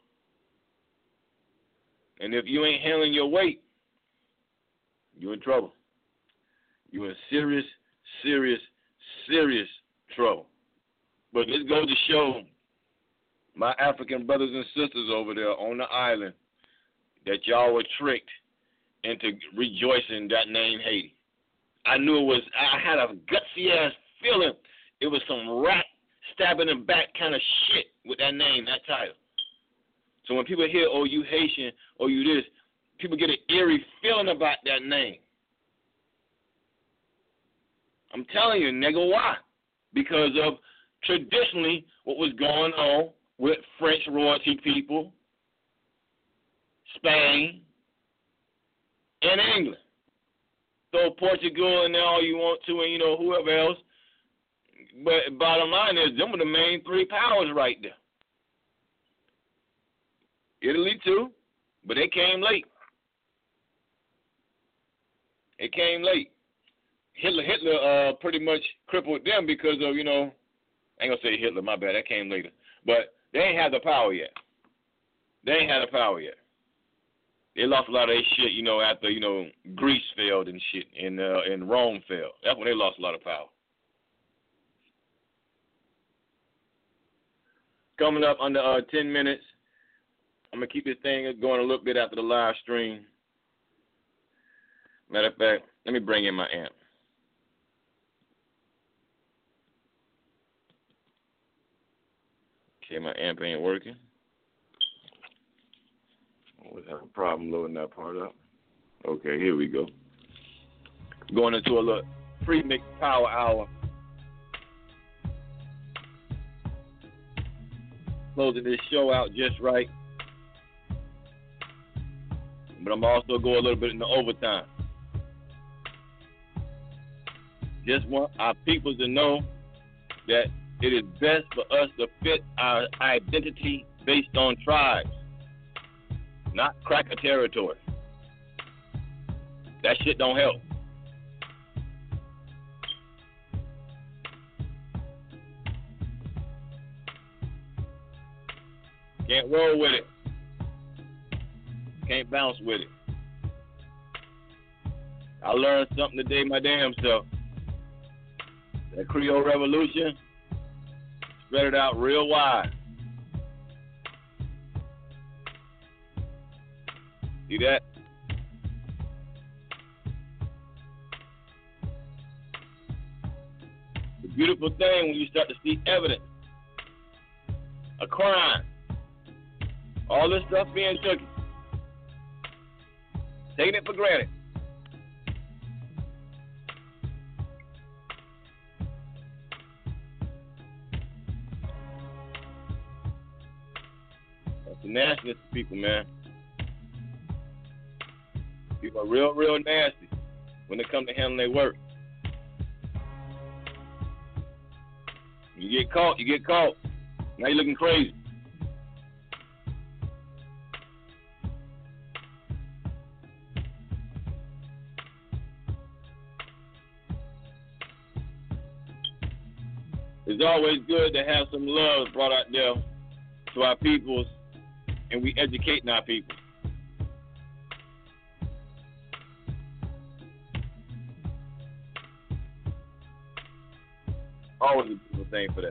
And if you ain't handling your weight, you're in trouble. You're in serious, serious, serious trouble. But this goes to show my African brothers and sisters over there on the island that y'all were tricked into rejoicing that name Haiti. I knew it was, I had a gutsy-ass feeling it was some rat stabbing in the back kind of shit with that name, that title. So when people hear, oh, you Haitian, oh, you this, people get an eerie feeling about that name. I'm telling you, nigga, why? Because of traditionally what was going on with French royalty people, Spain, and England. Throw Portugal in there all you want to, and, you know, whoever else. But bottom line is, them were the main three powers right there. Italy, too, but they came late. It came late. Hitler Hitler uh, pretty much crippled them because of, you know, I ain't going to say Hitler, my bad, that came later. But they ain't had the power yet. They ain't had the power yet. They lost a lot of their shit, you know, after, you know, Greece failed and shit, and, uh, and Rome failed. That's when they lost a lot of power. Coming up under uh, ten minutes. I'm going to keep this thing going a little bit after the live stream. Matter of fact, let me bring in my amp. Okay, my amp ain't working. Always have a problem loading that part up. Okay, here we go. Going into a little pre-mix power hour. Closing this show out just right. But I'm also going a little bit into overtime. Just want our people to know that it is best for us to fit our identity based on tribes, not cracker territory. That shit don't help. Can't roll with it. Can't bounce with it. I learned something today my damn self. That Creole Revolution, spread it out real wide. See that? The beautiful thing when you start to see evidence, a crime, all this stuff being taken, taking it for granted. That's the nastiness of people, man. People are real, real nasty when it comes to handling their work. You get caught, you get caught. Now you're looking crazy. It's always good to have some love brought out there to our peoples, and we educating our people. Always a beautiful thing for that.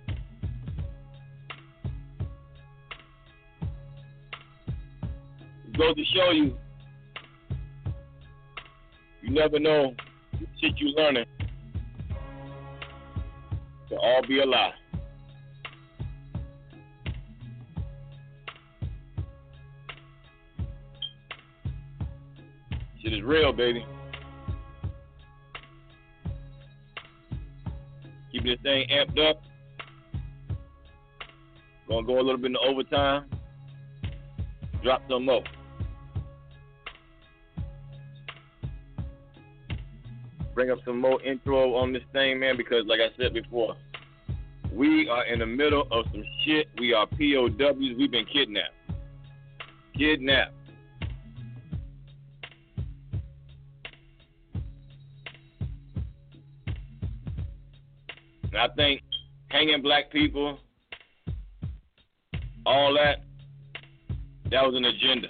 It goes to show you, you never know the shit you learning to all be a lie. Shit is real, baby. Keeping this thing amped up. Gonna go a little bit into overtime. Drop some more. Bring up some more intro on this thing, man, because like I said before, we are in the middle of some shit. We are P O Ws. We've been kidnapped. Kidnapped. And I think hanging black people, all that, that was an agenda.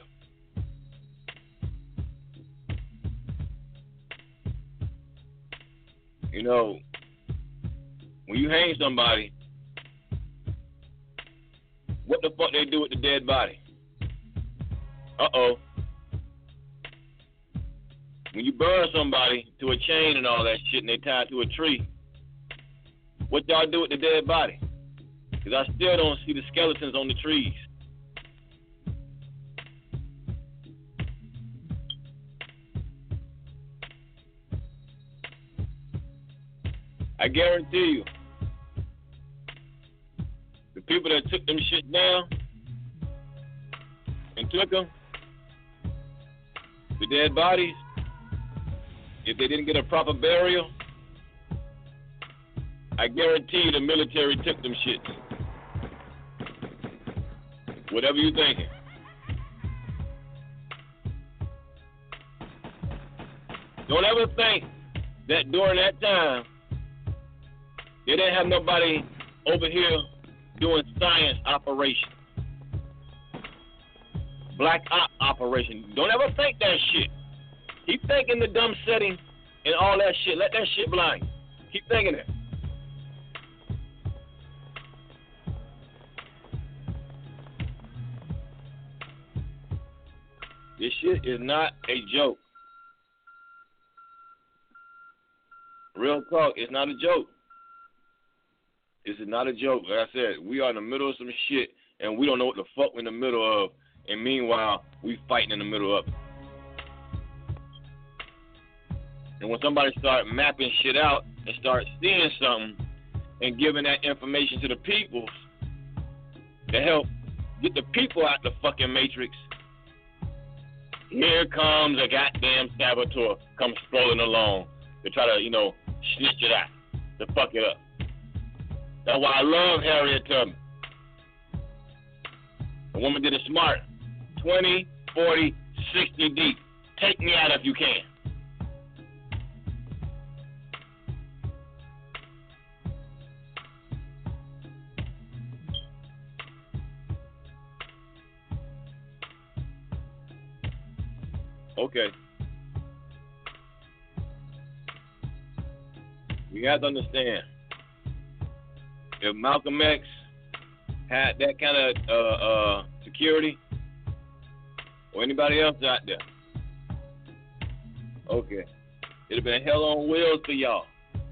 You know, when you hang somebody, what the fuck they do with the dead body? Uh-oh. When you burn somebody to a chain and all that shit and they tie it to a tree, what y'all do with the dead body? Because I still don't see the skeletons on the trees. I guarantee you, the people that took them shit down and took them, the dead bodies, if they didn't get a proper burial, I guarantee you the military took them shits. Whatever you thinking. Don't ever think that during that time, they didn't have nobody over here doing science operation. Black op operation. Don't ever think that shit. Keep thinking the dumb setting and all that shit. Let that shit blind. Keep thinking it. This shit is not a joke. Real talk, it's not a joke. This is not a joke. Like I said, we are in the middle of some shit, and we don't know what the fuck we're in the middle of, and meanwhile, we fighting in the middle of it. And when somebody start mapping shit out and start seeing something and giving that information to the people to help get the people out the fucking matrix, here comes a goddamn saboteur come strolling along to try to, you know, snitch it out, to fuck it up. That's why I love Harriet Tubman. The woman did it smart. twenty, forty, sixty deep. Take me out if you can. Okay. We have to understand, if Malcolm X had that kind of uh, uh, security, or anybody else out there, okay, it'd have been hell on wheels for y'all.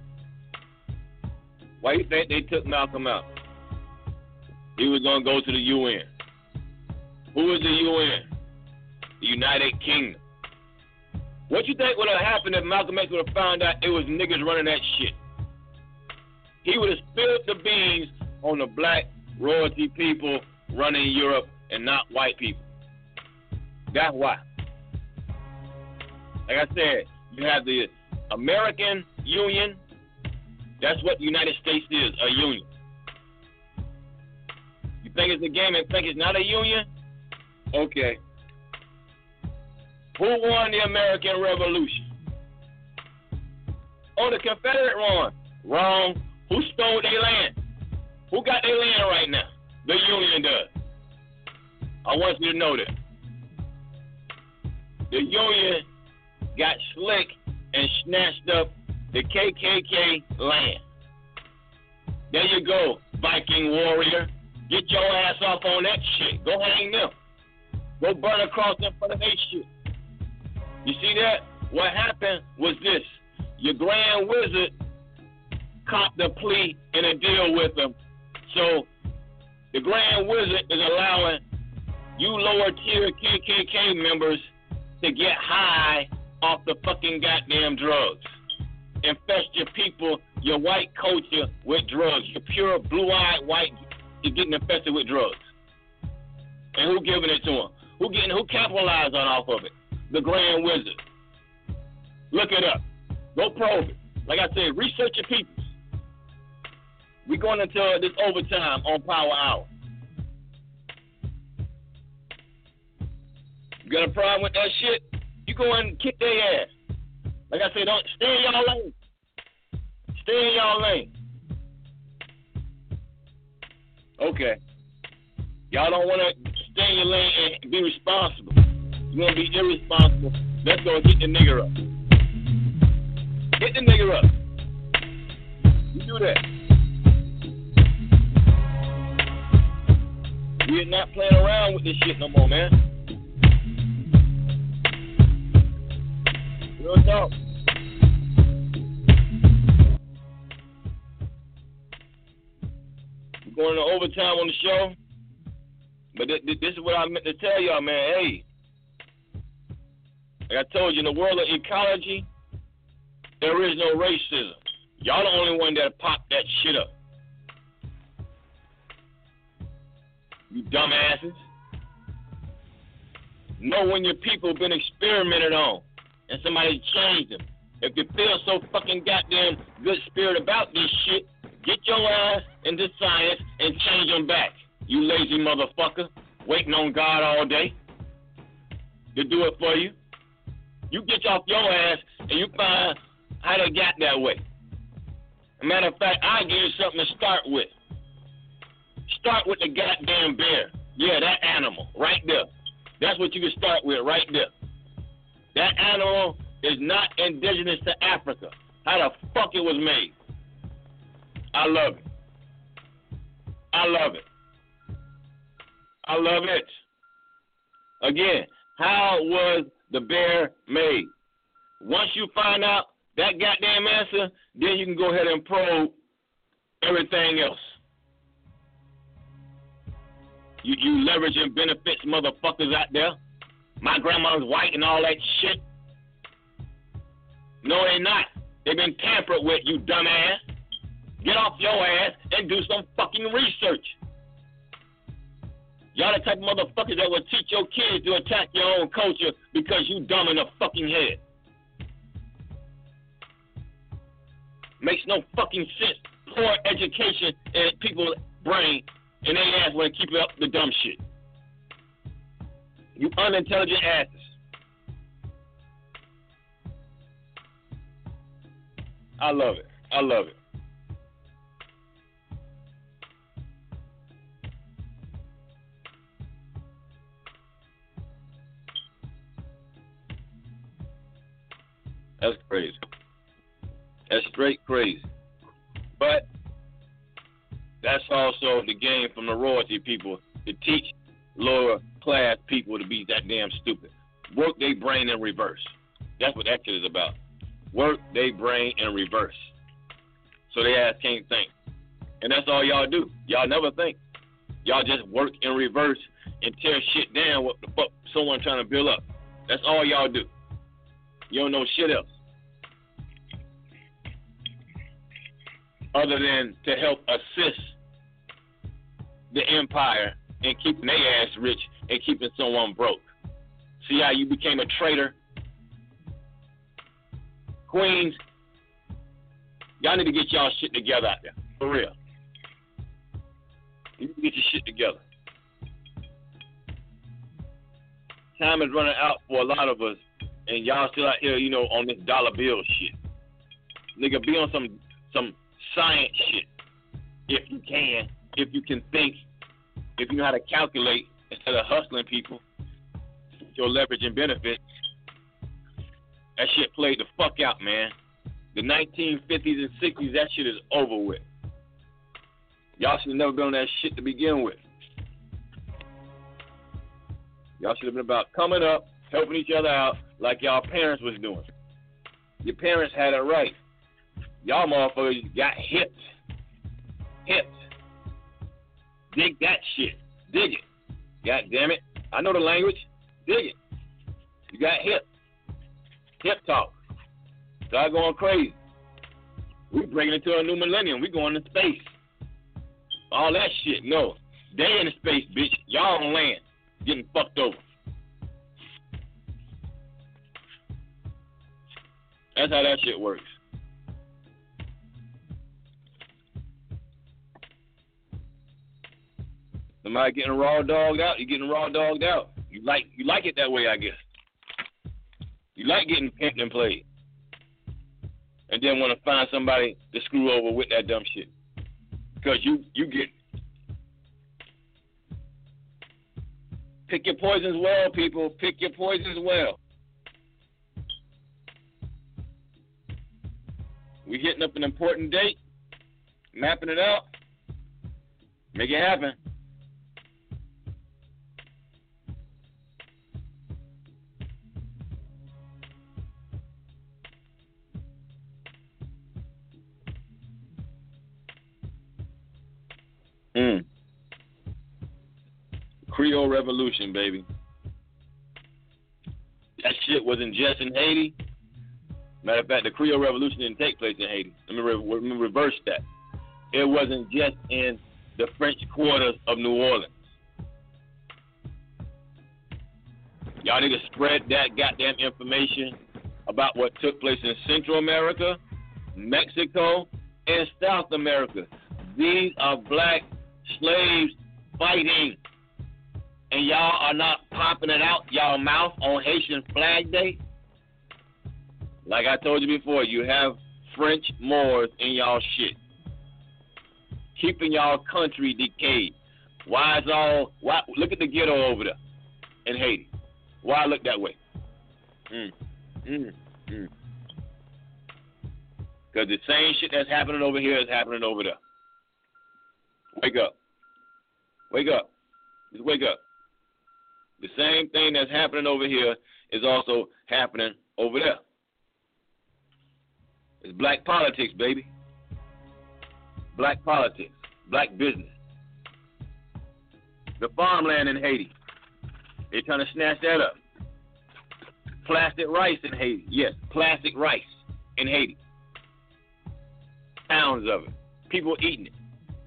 Why you think they took Malcolm out? He was going to go to the U N. Who is the U N? The United Kingdom. What you think would have happened if Malcolm X would have found out it was niggas running that shit? He would have spilled the beans on the black royalty people running Europe and not white people. That's why. Like I said, you have the American Union. That's what the United States is, a union. You think it's a game and think it's not a union? Okay. Who won the American Revolution? Oh, the Confederate won. Wrong. Who stole their land? Who got their land right now? The Union does. I want you to know that. The Union got slick and snatched up the K K K land. There you go, Viking warrior. Get your ass off on that shit. Go hang them. Go burn a cross in front of their shit. You see that? What happened was this. Your Grand Wizard copped a plea and a deal with them. So the Grand Wizard is allowing you lower tier K K K members to get high off the fucking goddamn drugs. Infest your people, your white culture with drugs. Your pure blue-eyed white is getting infested with drugs. And who giving it to them? Who getting? Who capitalized on off of it? The Grand Wizard. Look it up. Go probe it. Like I said, research your people. We're going into this overtime on Power Hour. You got a problem with that shit? You go and kick their ass. Like I said, don't stay in y'all lane. Stay in y'all lane. Okay. Y'all don't want to stay in your lane and be responsible. You want to be irresponsible. Let's go hit the nigger up. Hit the nigger up. You do that. We're not playing around with this shit no more, man. Real talk. We're going to overtime on the show. But th- th- this is what I meant to tell y'all, man. Hey, like I told you, in the world of ecology, there is no racism. Y'all the only one that popped that shit up. You dumbasses. Know when your people been experimented on and somebody changed them. If you feel so fucking goddamn good spirit about this shit, get your ass into science and change them back. You lazy motherfucker, waiting on God all day to do it for you. You get off your ass and you find how they got that way. As a matter of fact, I'll give you something to start with. Start with the goddamn bear. Yeah, that animal right there. That's what you can start with right there. That animal is not indigenous to Africa. How the fuck it was made. I love it. I love it. I love it. Again, how was the bear made? Once you find out that goddamn answer, then you can go ahead and probe everything else. You, you leveraging benefits motherfuckers out there. My grandma's white and all that shit. No, they not. They've been tampered with, you dumbass. Get off your ass and do some fucking research. Y'all the type of motherfuckers that will teach your kids to attack your own culture because you dumb in the fucking head. Makes no fucking sense. Poor education in people's brain, and they ass want to keep up the dumb shit. You unintelligent asses. I love it. I love it. That's crazy. That's straight crazy. But that's also the game from the royalty people to teach lower class people to be that damn stupid. Work their brain in reverse. That's what that shit is about. Work their brain in reverse. So they ass can't think. And that's all y'all do. Y'all never think. Y'all just work in reverse and tear shit down what the fuck someone trying to build up. That's all y'all do. You don't know shit else. Other than to help assist the empire in keeping their ass rich and keeping someone broke. See how you became a traitor? Queens, y'all need to get y'all shit together out there. For real. You need to get your shit together. Time is running out for a lot of us, and y'all still out here, you know, on this dollar bill shit. Nigga, be on some some science shit. If you can, if you can think, if you know how to calculate instead of hustling people, your leverage and benefits. That shit played the fuck out, man. The nineteen fifties and sixties, that shit is over with. Y'all should have never been on that shit to begin with. Y'all should have been about coming up, helping each other out like y'all parents was doing. Your parents had it right. Y'all motherfuckers got hipped. Hipped. Dig that shit. Dig it. God damn it. I know the language. Dig it. You got hip. Hip talk. Start going crazy. We breaking into a new millennium. We going to space. All that shit. No. They in space, bitch. Y'all on land. Getting fucked over. That's how that shit works. Somebody getting raw dogged out, you getting raw dogged out. You like you like it that way, I guess. You like getting pimped and played. And then want to find somebody to screw over with that dumb shit. Because you, you get... Pick your poisons well, people. Pick your poisons well. We hitting up an important date. Mapping it out. Make it happen. Mm. Creole Revolution, baby. That shit wasn't just in Haiti. Matter of fact, the Creole Revolution didn't take place in Haiti. Let me, re- let me reverse that. It wasn't just in the French quarters of New Orleans. Y'all need to spread that goddamn information about what took place in Central America, Mexico, and South America. These are black slaves fighting, and y'all are not popping it out y'all mouth on Haitian Flag Day. Like I told you before, you have French Moors in y'all shit, keeping y'all country decayed. Why is all? Why look at the ghetto over there in Haiti? Why look that way? Mm, mm, mm. Because the same shit that's happening over here is happening over there. Wake up. Wake up. Just wake up. The same thing that's happening over here is also happening over there. It's black politics, baby. black politics, black business. The farmland in Haiti, they're trying to snatch that up. Plastic rice in Haiti. Yes, plastic rice in Haiti. Pounds of it. People eating it.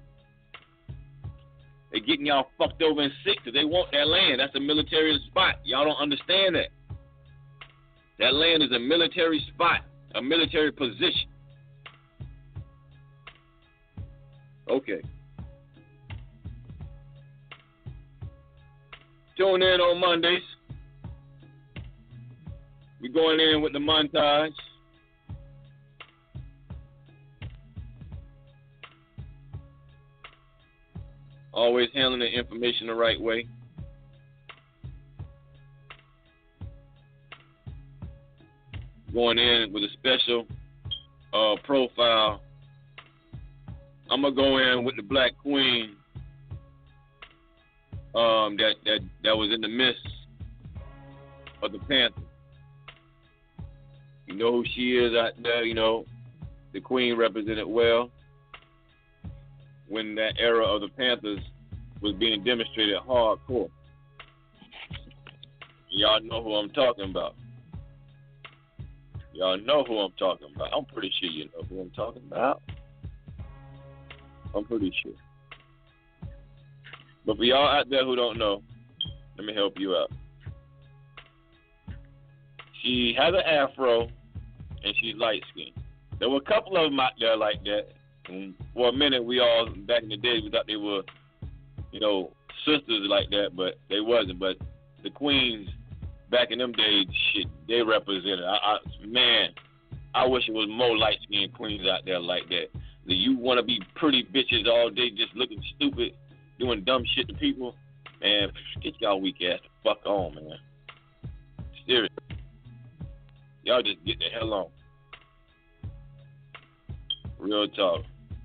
They're getting y'all fucked over and sick because they want that land. That's a military spot. Y'all don't understand that. That land is a military spot, a military position. Okay. Tune in on Mondays. We're going in with the montage. Always handling the information the right way. Going in with a special uh, profile. I'm gonna go in with the Black Queen um, that that that was in the midst of the Panthers. You know who she is out there. You know, the Queen represented well when that era of the Panthers was being demonstrated hardcore. Y'all know who I'm talking about. Y'all know who I'm talking about. I'm pretty sure you know who I'm talking about. I'm pretty sure. But for y'all out there who don't know, let me help you out. She has an afro, and she's light-skinned. There were a couple of them out there like that. And for a minute, we all, back in the day, we thought they were, you know, sisters like that, but they wasn't. But the queens back in them days, shit, they represented. I, I, man, I wish it was more light-skinned queens out there like that. You want to be pretty bitches all day just looking stupid, doing dumb shit to people, man, get y'all weak ass the fuck on, man. Seriously. Y'all just get the hell on. Real talk.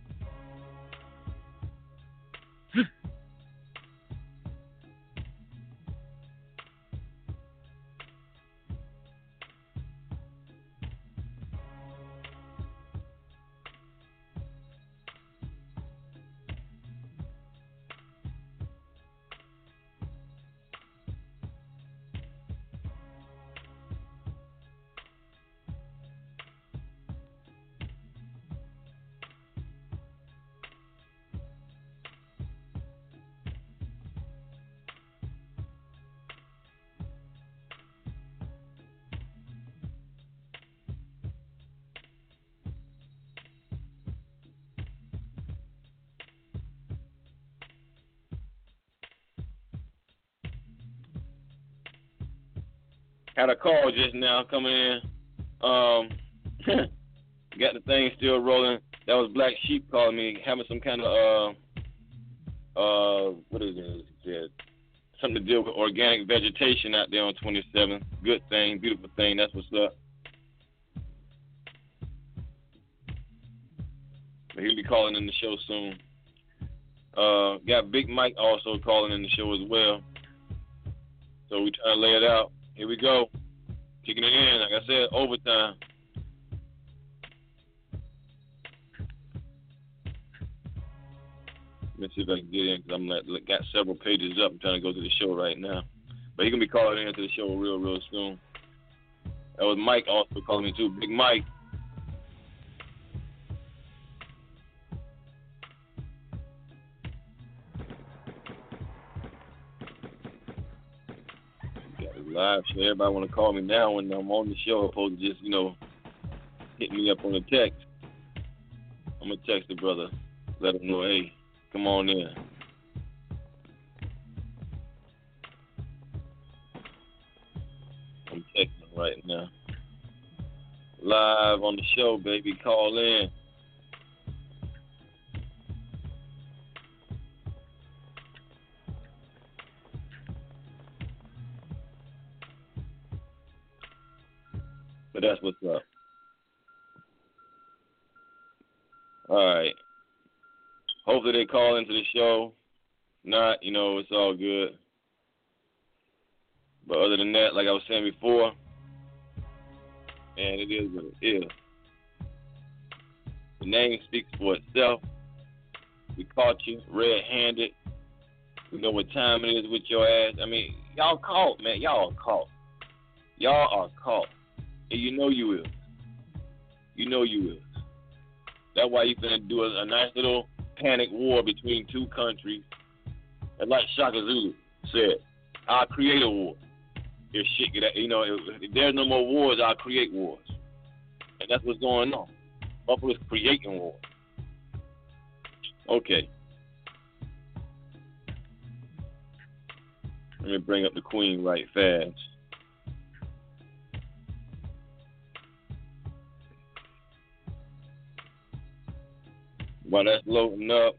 Had a call just now coming in. Um, got the thing still rolling. That was Black Sheep calling me, having some kind of, uh, uh, what is it? He said something to deal with organic vegetation out there on twenty-seventh. Good thing, beautiful thing. That's what's up. But he'll be calling in the show soon. Uh, got Big Mike also calling in the show as well. So we trying to lay it out. Here we go. Kicking it in. Like I said, overtime. Let me see if I can get in because I'm like, got several pages up. I'm trying to go to the show right now. But he's going to be calling into the show real, real soon. That was Mike also calling me too. Big Mike. Live show. Everybody want to call me now when I'm on the show, opposed to just, you know, hit me up on the text. I'm going to text the brother, let him know, hey, come on in. I'm texting him right now. Live on the show, baby. Call in. But that's what's up. All right. Hopefully they call into the show. Not, you know, it's all good. But other than that, like I was saying before, and it is what it is. The name speaks for itself. We caught you red-handed. We know what time it is with your ass. I mean, y'all caught, man. Y'all are caught. Y'all are caught. And you know you is. You know you is. That's why you finna do a, a nice little panic war between two countries. And like Shaka Zulu said, I'll create a war. If shit get, you know, if, if there's no more wars, I'll create wars. And that's what's going on. Buffalo's creating war. Okay. Let me bring up the Queen right fast. While that's loading up,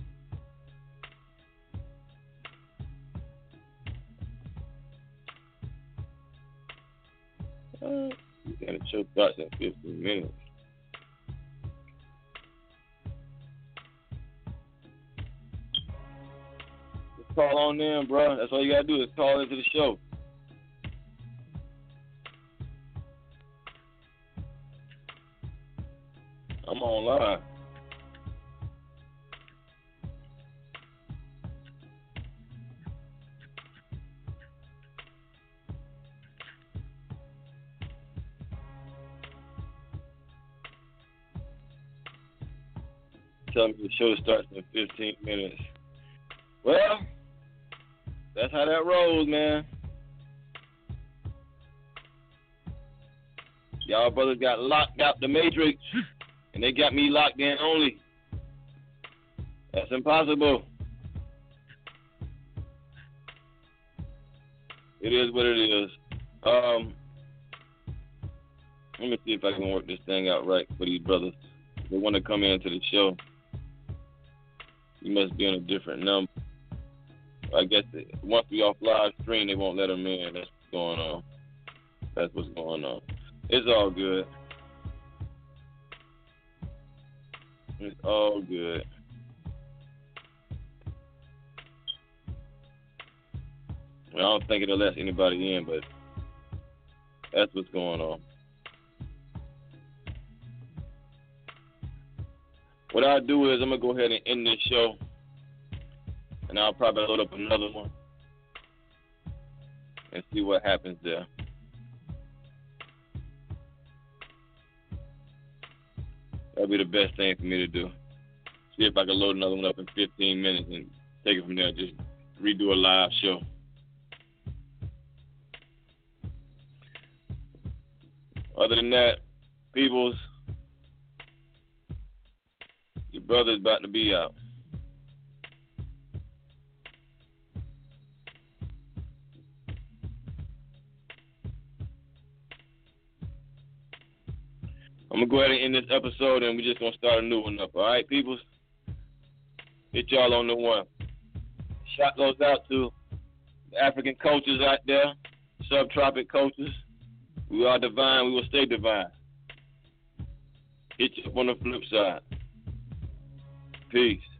uh, you got to show starts in fifteen minutes. Just call on them, bro. That's all you got to do is call into the show. I'm online. Tell me the show starts in fifteen minutes. Well, that's how that rolls, man. Y'all brothers got locked out the Matrix, and they got me locked in only. That's impossible. It is what it is. Um, let me see if I can work this thing out right for these brothers. If they want to come into the show, you must be on a different number. I guess that once we off live stream, they won't let them in. That's what's going on. That's what's going on. It's all good. It's all good. I don't think it'll let anybody in, but that's what's going on. What I'll do is I'm going to go ahead and end this show, and I'll probably load up another one and see what happens there. That'll be the best thing for me to do. See if I can load another one up in fifteen minutes and take it from there. Just redo a live show. Other than that, peoples, your brother's about to be out. I'm going to go ahead and end this episode, and we're just going to start a new one up. All right, peoples? Hit y'all on the one. Shout goes out to the African coaches out there, subtropic coaches. We are divine. We will stay divine. Hit you up on the flip side. Peace.